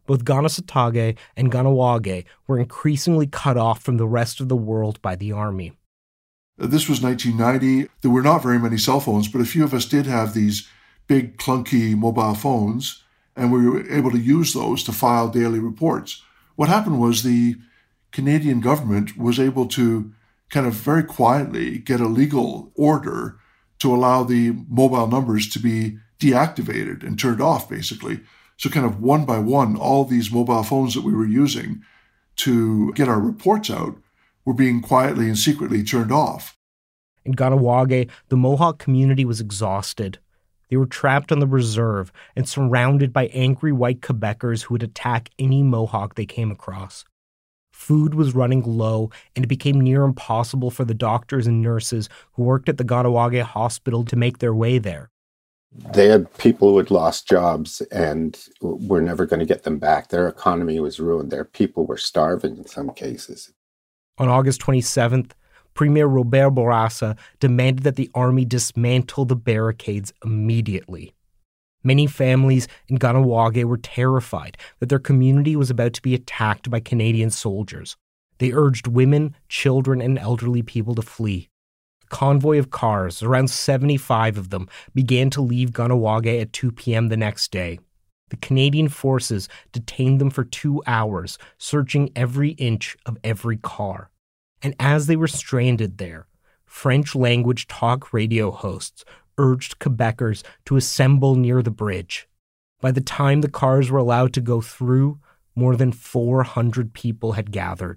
both Kanesatake and Kahnawake were increasingly cut off from the rest of the world by the army. This was nineteen ninety. There were not very many cell phones, but a few of us did have these big, clunky mobile phones, and we were able to use those to file daily reports. What happened was the Canadian government was able to kind of very quietly get a legal order to allow the mobile numbers to be deactivated and turned off, basically. So kind of one by one, all these mobile phones that we were using to get our reports out were being quietly and secretly turned off. In Kahnawake, the Mohawk community was exhausted. They were trapped on the reserve and surrounded by angry white Quebecers who would attack any Mohawk they came across. Food was running low, and it became near impossible for the doctors and nurses who worked at the Kahnawake hospital to make their way there. They had people who had lost jobs and were never going to get them back. Their economy was ruined. Their people were starving in some cases. On August twenty-seventh, Premier Robert Bourassa demanded that the army dismantle the barricades immediately. Many families in Kahnawake were terrified that their community was about to be attacked by Canadian soldiers. They urged women, children, and elderly people to flee. A convoy of cars, around seventy-five of them, began to leave Kahnawake at two p.m. the next day. The Canadian forces detained them for two hours, searching every inch of every car. And as they were stranded there, French-language talk radio hosts urged Quebecers to assemble near the bridge. By the time the cars were allowed to go through, more than four hundred people had gathered.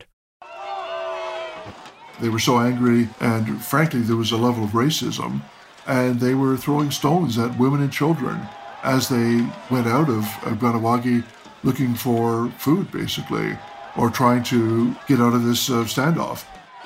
They were so angry, and frankly, there was a level of racism, and they were throwing stones at women and children as they went out of, of Kahnawake looking for food, basically, or trying to get out of this uh, standoff.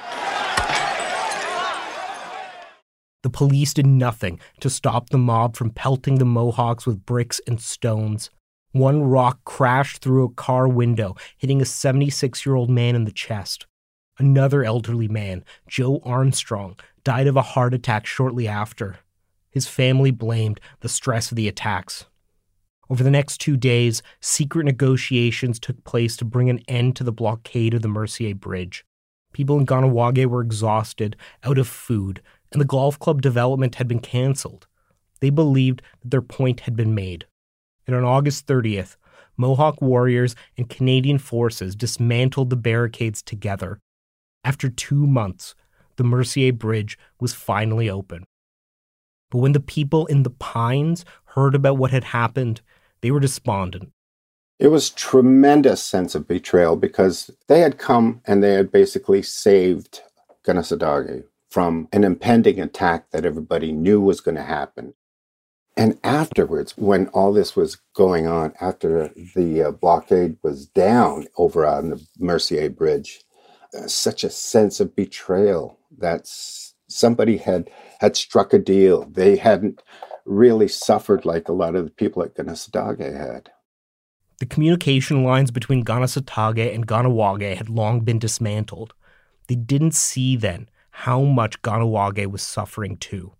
The police did nothing to stop the mob from pelting the Mohawks with bricks and stones. One rock crashed through a car window, hitting a seventy-six-year-old man in the chest. Another elderly man, Joe Armstrong, died of a heart attack shortly after. His family blamed the stress of the attacks. Over the next two days, secret negotiations took place to bring an end to the blockade of the Mercier Bridge. People in Kahnawake were exhausted, out of food, and the golf club development had been cancelled. They believed that their point had been made. And on August thirtieth, Mohawk warriors and Canadian forces dismantled the barricades together. After two months, the Mercier Bridge was finally open. But when the people in the Pines heard about what had happened, they were despondent. It was a tremendous sense of betrayal because they had come and they had basically saved Kanesatake from an impending attack that everybody knew was going to happen. And afterwards, when all this was going on, after the uh, blockade was down over on the Mercier Bridge, uh, such a sense of betrayal that somebody had, had struck a deal. They hadn't really suffered like a lot of the people at Kanesatake had. The communication lines between Kanesatake and Kahnawake had long been dismantled. They didn't see then how much Kahnawake was suffering too.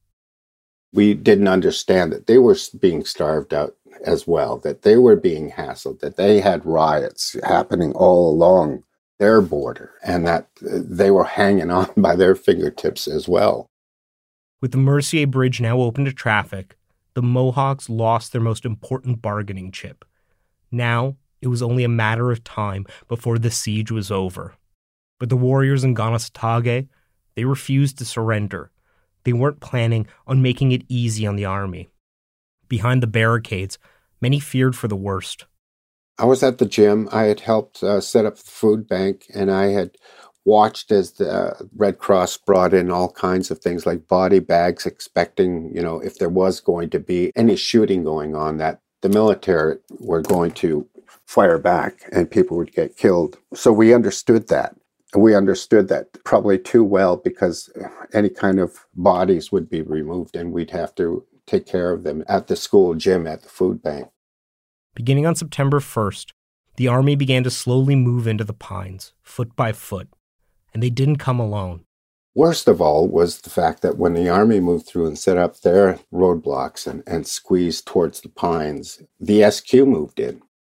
We didn't understand that they were being starved out as well, that they were being hassled, that they had riots happening all along their border, and that they were hanging on by their fingertips as well. With the Mercier Bridge now open to traffic, the Mohawks lost their most important bargaining chip. Now, it was only a matter of time before the siege was over. But the warriors in Kanesatake, they refused to surrender. They weren't planning on making it easy on the army. Behind the barricades, many feared for the worst. I was at the gym. I had helped uh, set up the food bank, and I had watched as the Red Cross brought in all kinds of things like body bags, expecting, you know, if there was going to be any shooting going on, that the military were going to fire back and people would get killed. So we understood that. We understood that probably too well because any kind of bodies would be removed and we'd have to take care of them at the school gym, at the food bank. Beginning on September first, the army began to slowly move into the Pines, foot by foot, and they didn't come alone. Worst of all was the fact that when the army moved through and set up their roadblocks and, and squeezed towards the Pines, the S Q moved in.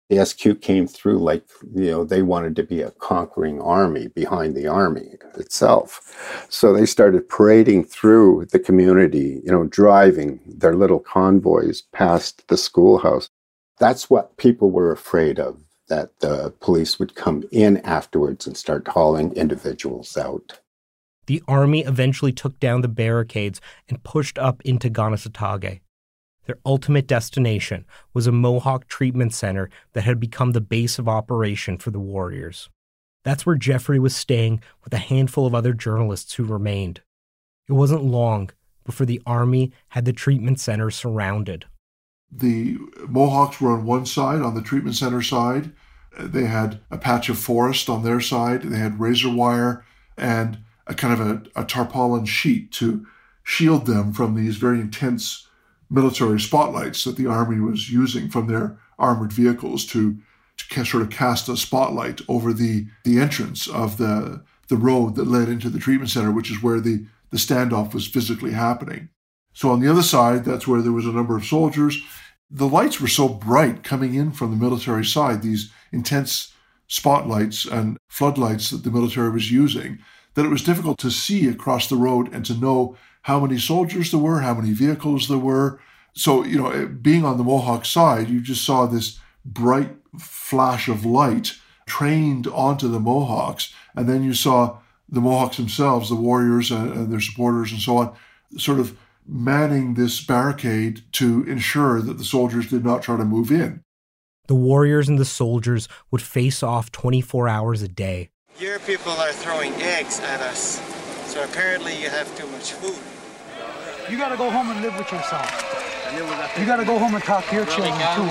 The S Q came through like, you know, they wanted to be a conquering army behind the army itself. So they started parading through the community, you know, driving their little convoys past the schoolhouse. That's what people were afraid of, that the police would come in afterwards and start hauling individuals out. The army eventually took down the barricades and pushed up into Kanesatake. Their ultimate destination was a Mohawk treatment center that had become the base of operation for the Warriors. That's where Jeffrey was staying with a handful of other journalists who remained. It wasn't long before the army had the treatment center surrounded. The Mohawks were on one side, on the treatment center side. They had a patch of forest on their side. They had razor wire and a kind of a, a tarpaulin sheet to shield them from these very intense military spotlights that the army was using from their armored vehicles to, to sort of cast a spotlight over the, the entrance of the, the road that led into the treatment center, which is where the, the standoff was physically happening. So on the other side, that's where there was a number of soldiers. The lights were so bright coming in from the military side, these intense spotlights and floodlights that the military was using, that it was difficult to see across the road and to know how many soldiers there were, how many vehicles there were. So, you know, being on the Mohawk side, you just saw this bright flash of light trained onto the Mohawks. And then you saw the Mohawks themselves, the warriors and, and their supporters and so on, sort of manning this barricade to ensure that the soldiers did not try to move in. The warriors and the soldiers would face off twenty-four hours a day. Your people are throwing eggs at us, so apparently you have too much food. You gotta go home and live with yourself. You gotta go home and talk to your children too,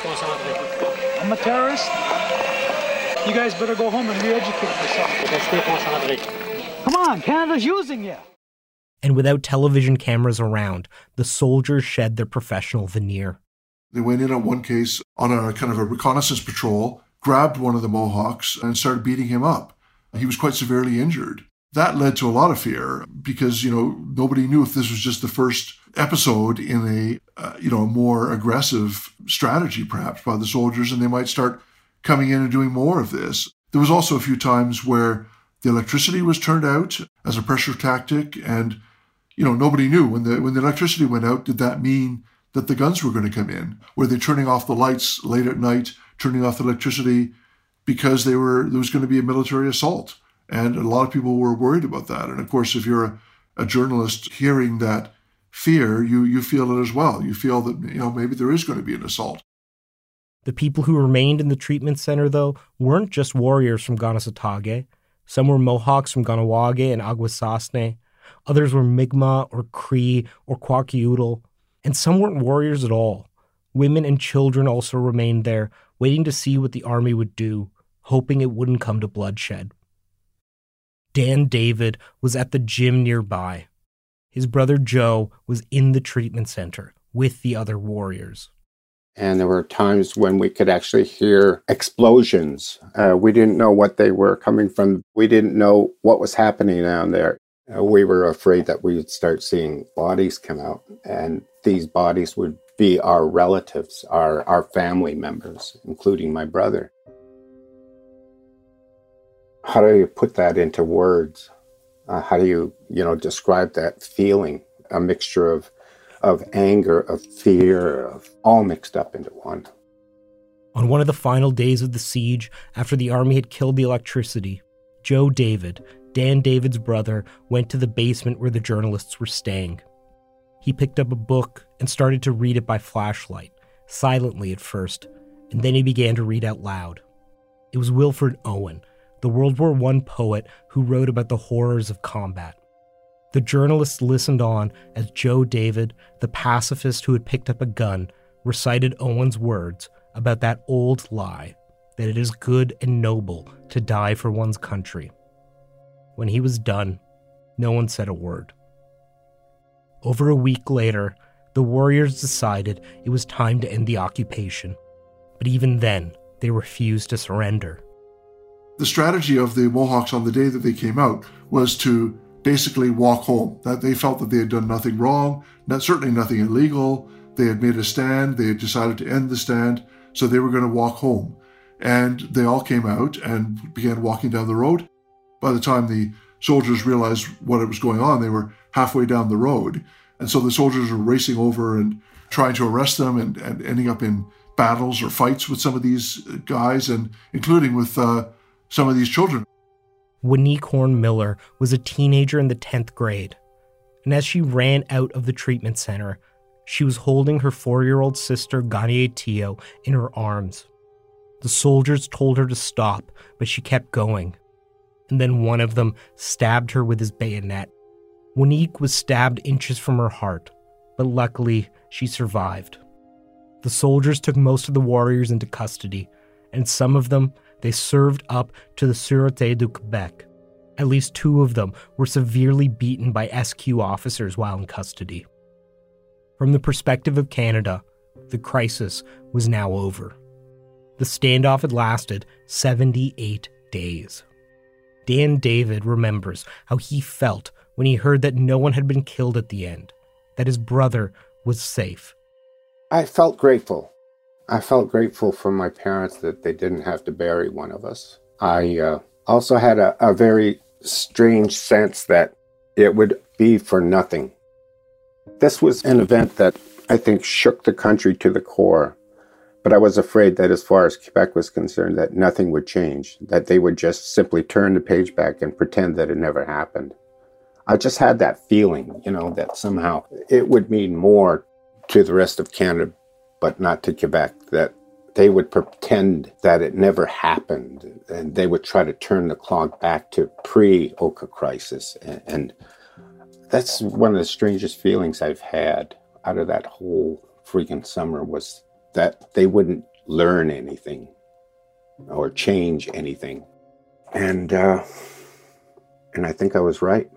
huh? I'm a terrorist. You guys better go home and re-educate yourself. Come on, Canada's using you. And without television cameras around, the soldiers shed their professional veneer. They went in on one case on a kind of a reconnaissance patrol, grabbed one of the Mohawks and started beating him up. He was quite severely injured. That led to a lot of fear because, you know, nobody knew if this was just the first episode in a, uh, you know, a more aggressive strategy perhaps by the soldiers, and they might start coming in and doing more of this. There was also a few times where the electricity was turned out as a pressure tactic, and, you know, nobody knew. When the when the electricity went out, did that mean that the guns were going to come in? Were they turning off the lights late at night, turning off the electricity because they were there was going to be a military assault? And a lot of people were worried about that. And of course, if you're a, a journalist hearing that fear, you you feel it as well. You feel that, you know, maybe there is going to be an assault. The people who remained in the treatment center, though, weren't just warriors from Kanesatake. Some were Mohawks from Kahnawake and Akwesasne. Others were Mi'kmaq or Cree or Kwakiutl. And some weren't warriors at all. Women and children also remained there, waiting to see what the army would do, hoping it wouldn't come to bloodshed. Dan David was at the gym nearby. His brother Joe was in the treatment center with the other warriors. And there were times when we could actually hear explosions. Uh, we didn't know what they were coming from. We didn't know what was happening down there. Uh, we were afraid that we would start seeing bodies come out, and these bodies would be our relatives, our, our family members, including my brother. How do you put that into words? Uh, how do you, you know, describe that feeling? A mixture of of anger, of fear, of all mixed up into one. On one of the final days of the siege, after the army had killed the electricity, Joe David, Dan David's brother, went to the basement where the journalists were staying. He picked up a book and started to read it by flashlight, silently at first, and then he began to read out loud. It was Wilfred Owen, the World War One poet who wrote about the horrors of combat. The journalists listened on as Joe David, the pacifist who had picked up a gun, recited Owen's words about that old lie that it is good and noble to die for one's country. When he was done, no one said a word. Over a week later, the warriors decided it was time to end the occupation. But even then, they refused to surrender. The strategy of the Mohawks on the day that they came out was to basically walk home, that they felt that they had done nothing wrong, not certainly nothing illegal. They had made a stand. They had decided to end the stand. So they were going to walk home. And they all came out and began walking down the road. By the time the soldiers realized what was going on, they were halfway down the road. And so the soldiers were racing over and trying to arrest them and, and ending up in battles or fights with some of these guys, and including with uh, some of these children. Wanique Horn Miller was a teenager in the tenth grade. And as she ran out of the treatment center, she was holding her four-year-old sister, Ganye Tio, in her arms. The soldiers told her to stop, but she kept going. And then one of them stabbed her with his bayonet. Wanique was stabbed inches from her heart, but luckily she survived. The soldiers took most of the warriors into custody, and some of them they served up to the Sûreté du Québec. At least two of them were severely beaten by S Q officers while in custody. From the perspective of Canada, the crisis was now over. The standoff had lasted seventy-eight days. Dan David remembers how he felt when he heard that no one had been killed at the end, that his brother was safe. I felt grateful. I felt grateful for my parents that they didn't have to bury one of us. I uh, also had a, a very strange sense that it would be for nothing. This was an event that I think shook the country to the core. But I was afraid that as far as Quebec was concerned, that nothing would change, that they would just simply turn the page back and pretend that it never happened. I just had that feeling, you know, that somehow it would mean more to the rest of Canada, but not to Quebec, that they would pretend that it never happened, and they would try to turn the clock back to pre-Oka crisis. And, and that's one of the strangest feelings I've had out of that whole freaking summer, was that they wouldn't learn anything or change anything. And uh, and I think I was right.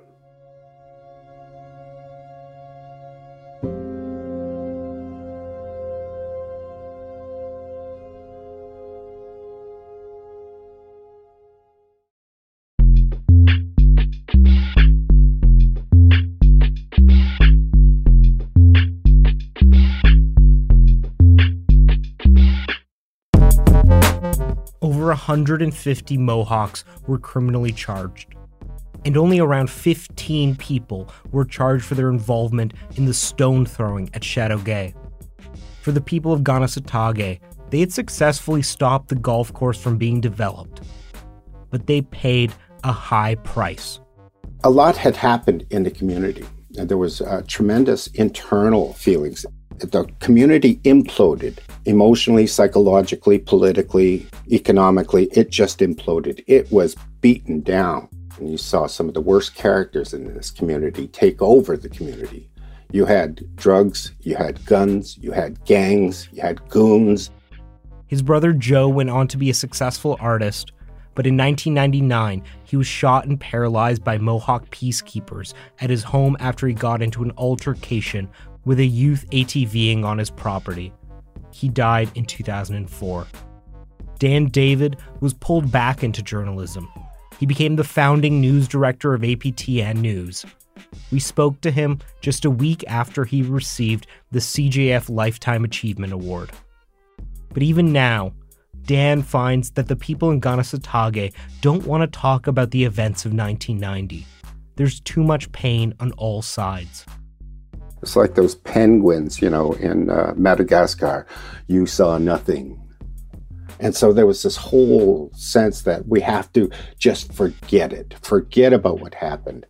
Over one hundred fifty Mohawks were criminally charged, and only around fifteen people were charged for their involvement in the stone throwing at Châteauguay. For the people of Kanesatake, they had successfully stopped the golf course from being developed, but they paid a high price. A lot had happened in the community, and there was uh, tremendous internal feelings. The community imploded emotionally, psychologically, politically, economically. It just imploded. It was beaten down. And you saw some of the worst characters in this community take over the community. You had drugs, you had guns, you had gangs, you had goons. His brother Joe went on to be a successful artist, but in nineteen ninety-nine, he was shot and paralyzed by Mohawk peacekeepers at his home after he got into an altercation with a youth ATVing on his property. He died in two thousand four. Dan David was pulled back into journalism. He became the founding news director of A P T N News. We spoke to him just a week after he received the C J F Lifetime Achievement Award. But even now, Dan finds that the people in Kanesatake don't want to talk about the events of nineteen ninety. There's too much pain on all sides. It's like those penguins, you know, in uh, Madagascar. You saw nothing. And so there was this whole sense that we have to just forget it, forget about what happened.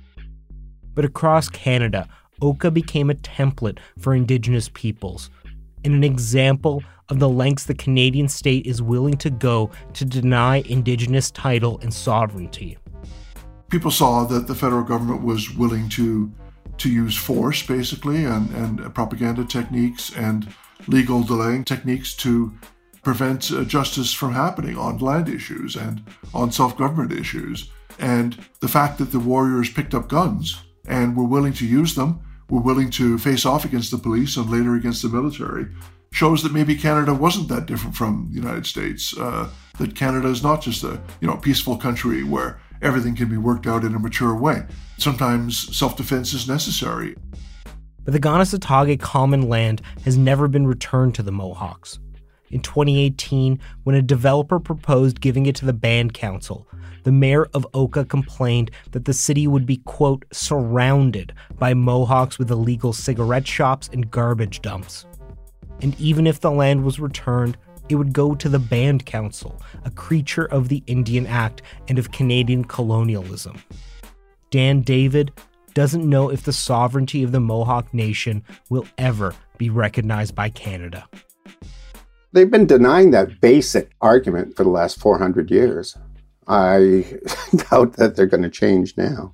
But across Canada, Oka became a template for Indigenous peoples, and an example of the lengths the Canadian state is willing to go to deny Indigenous title and sovereignty. People saw that the federal government was willing to to use force, basically, and, and propaganda techniques and legal delaying techniques to prevent uh, justice from happening on land issues and on self-government issues. And the fact that the warriors picked up guns and were willing to use them, were willing to face off against the police and later against the military, shows that maybe Canada wasn't that different from the United States, uh, that Canada is not just a you know peaceful country where everything can be worked out in a mature way. Sometimes self-defense is necessary. But the Kanesatake common land has never been returned to the Mohawks. In twenty eighteen, when a developer proposed giving it to the band council, the mayor of Oka complained that the city would be, quote, surrounded by Mohawks with illegal cigarette shops and garbage dumps. And even if the land was returned, it would go to the band council, a creature of the Indian Act and of Canadian colonialism. Dan David doesn't know if the sovereignty of the Mohawk Nation will ever be recognized by Canada. They've been denying that basic argument for the last four hundred years. I doubt that they're going to change now.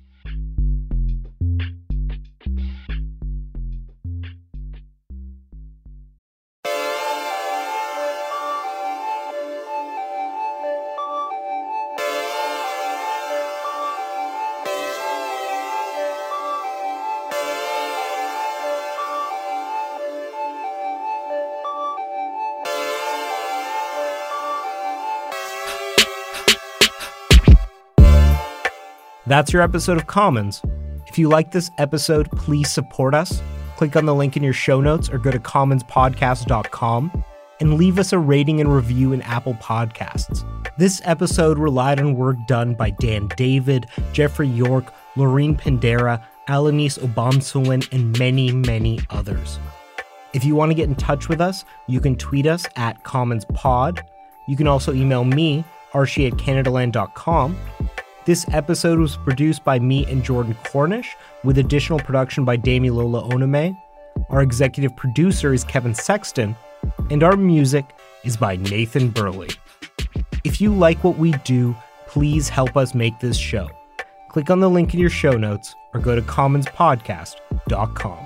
That's your episode of Commons. If you like this episode, please support us. Click on the link in your show notes or go to commons podcast dot com and leave us a rating and review in Apple Podcasts. This episode relied on work done by Dan David, Jeffrey York, Laureen Pendera, Alanis Obamsawin, and many, many others. If you want to get in touch with us, you can tweet us at commonspod. You can also email me, archie at canadaland dot com. This episode was produced by me and Jordan Cornish, with additional production by Damilola Onome. Our executive producer is Kevin Sexton, and our music is by Nathan Burley. If you like what we do, please help us make this show. Click on the link in your show notes or go to commons podcast dot com.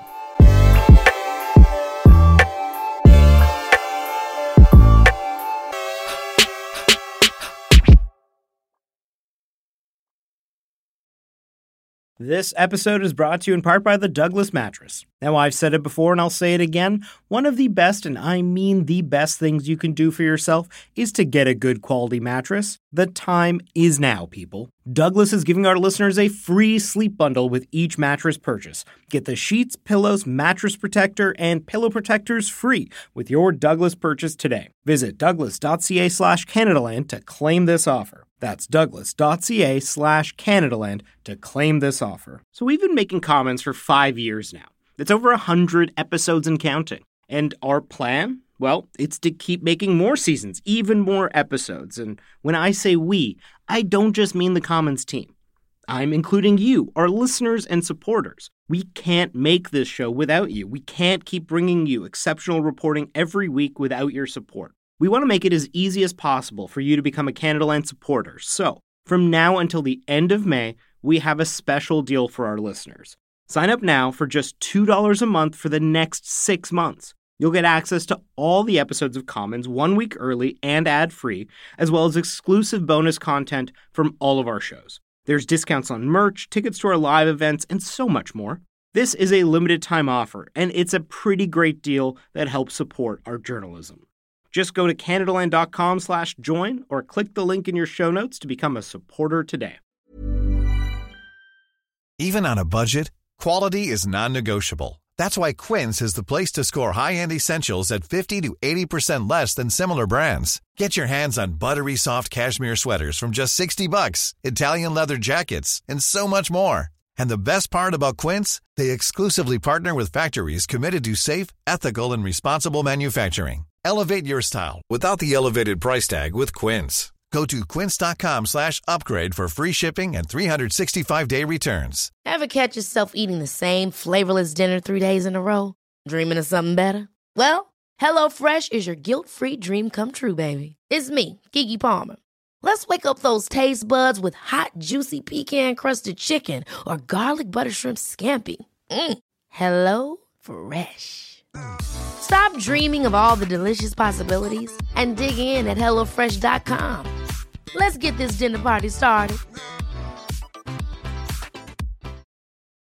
This episode is brought to you in part by the Douglas Mattress. Now, I've said it before and I'll say it again. One of the best, and I mean the best things you can do for yourself is to get a good quality mattress. The time is now, people. Douglas is giving our listeners a free sleep bundle with each mattress purchase. Get the sheets, pillows, mattress protector, and pillow protectors free with your Douglas purchase today. Visit douglas.ca slash Canadaland to claim this offer. That's douglas.ca slash Canadaland to claim this offer. So we've been making Commons for five years now. It's over a hundred episodes and counting. And our plan? Well, it's to keep making more seasons, even more episodes. And when I say we, I don't just mean the Commons team. I'm including you, our listeners and supporters. We can't make this show without you. We can't keep bringing you exceptional reporting every week without your support. We want to make it as easy as possible for you to become a Canadaland supporter. So, from now until the end of May, we have a special deal for our listeners. Sign up now for just two dollars a month for the next six months. You'll get access to all the episodes of Commons one week early and ad-free, as well as exclusive bonus content from all of our shows. There's discounts on merch, tickets to our live events, and so much more. This is a limited time offer, and it's a pretty great deal that helps support our journalism. Just go to canadaland.com slash join or click the link in your show notes to become a supporter today. Even on a budget, quality is non-negotiable. That's why Quince is the place to score high-end essentials at fifty to eighty percent less than similar brands. Get your hands on buttery soft cashmere sweaters from just sixty bucks, Italian leather jackets, and so much more. And the best part about Quince, they exclusively partner with factories committed to safe, ethical, and responsible manufacturing. Elevate your style without the elevated price tag with Quince. Go to quince.com slash upgrade for free shipping and three sixty-five day returns. Ever catch yourself eating the same flavorless dinner three days in a row? Dreaming of something better? Well, HelloFresh is your guilt-free dream come true, baby. It's me, Keke Palmer. Let's wake up those taste buds with hot, juicy pecan-crusted chicken or garlic butter shrimp scampi. Mm. Hello Fresh. Stop dreaming of all the delicious possibilities and dig in at hello fresh dot com. Let's get this dinner party started.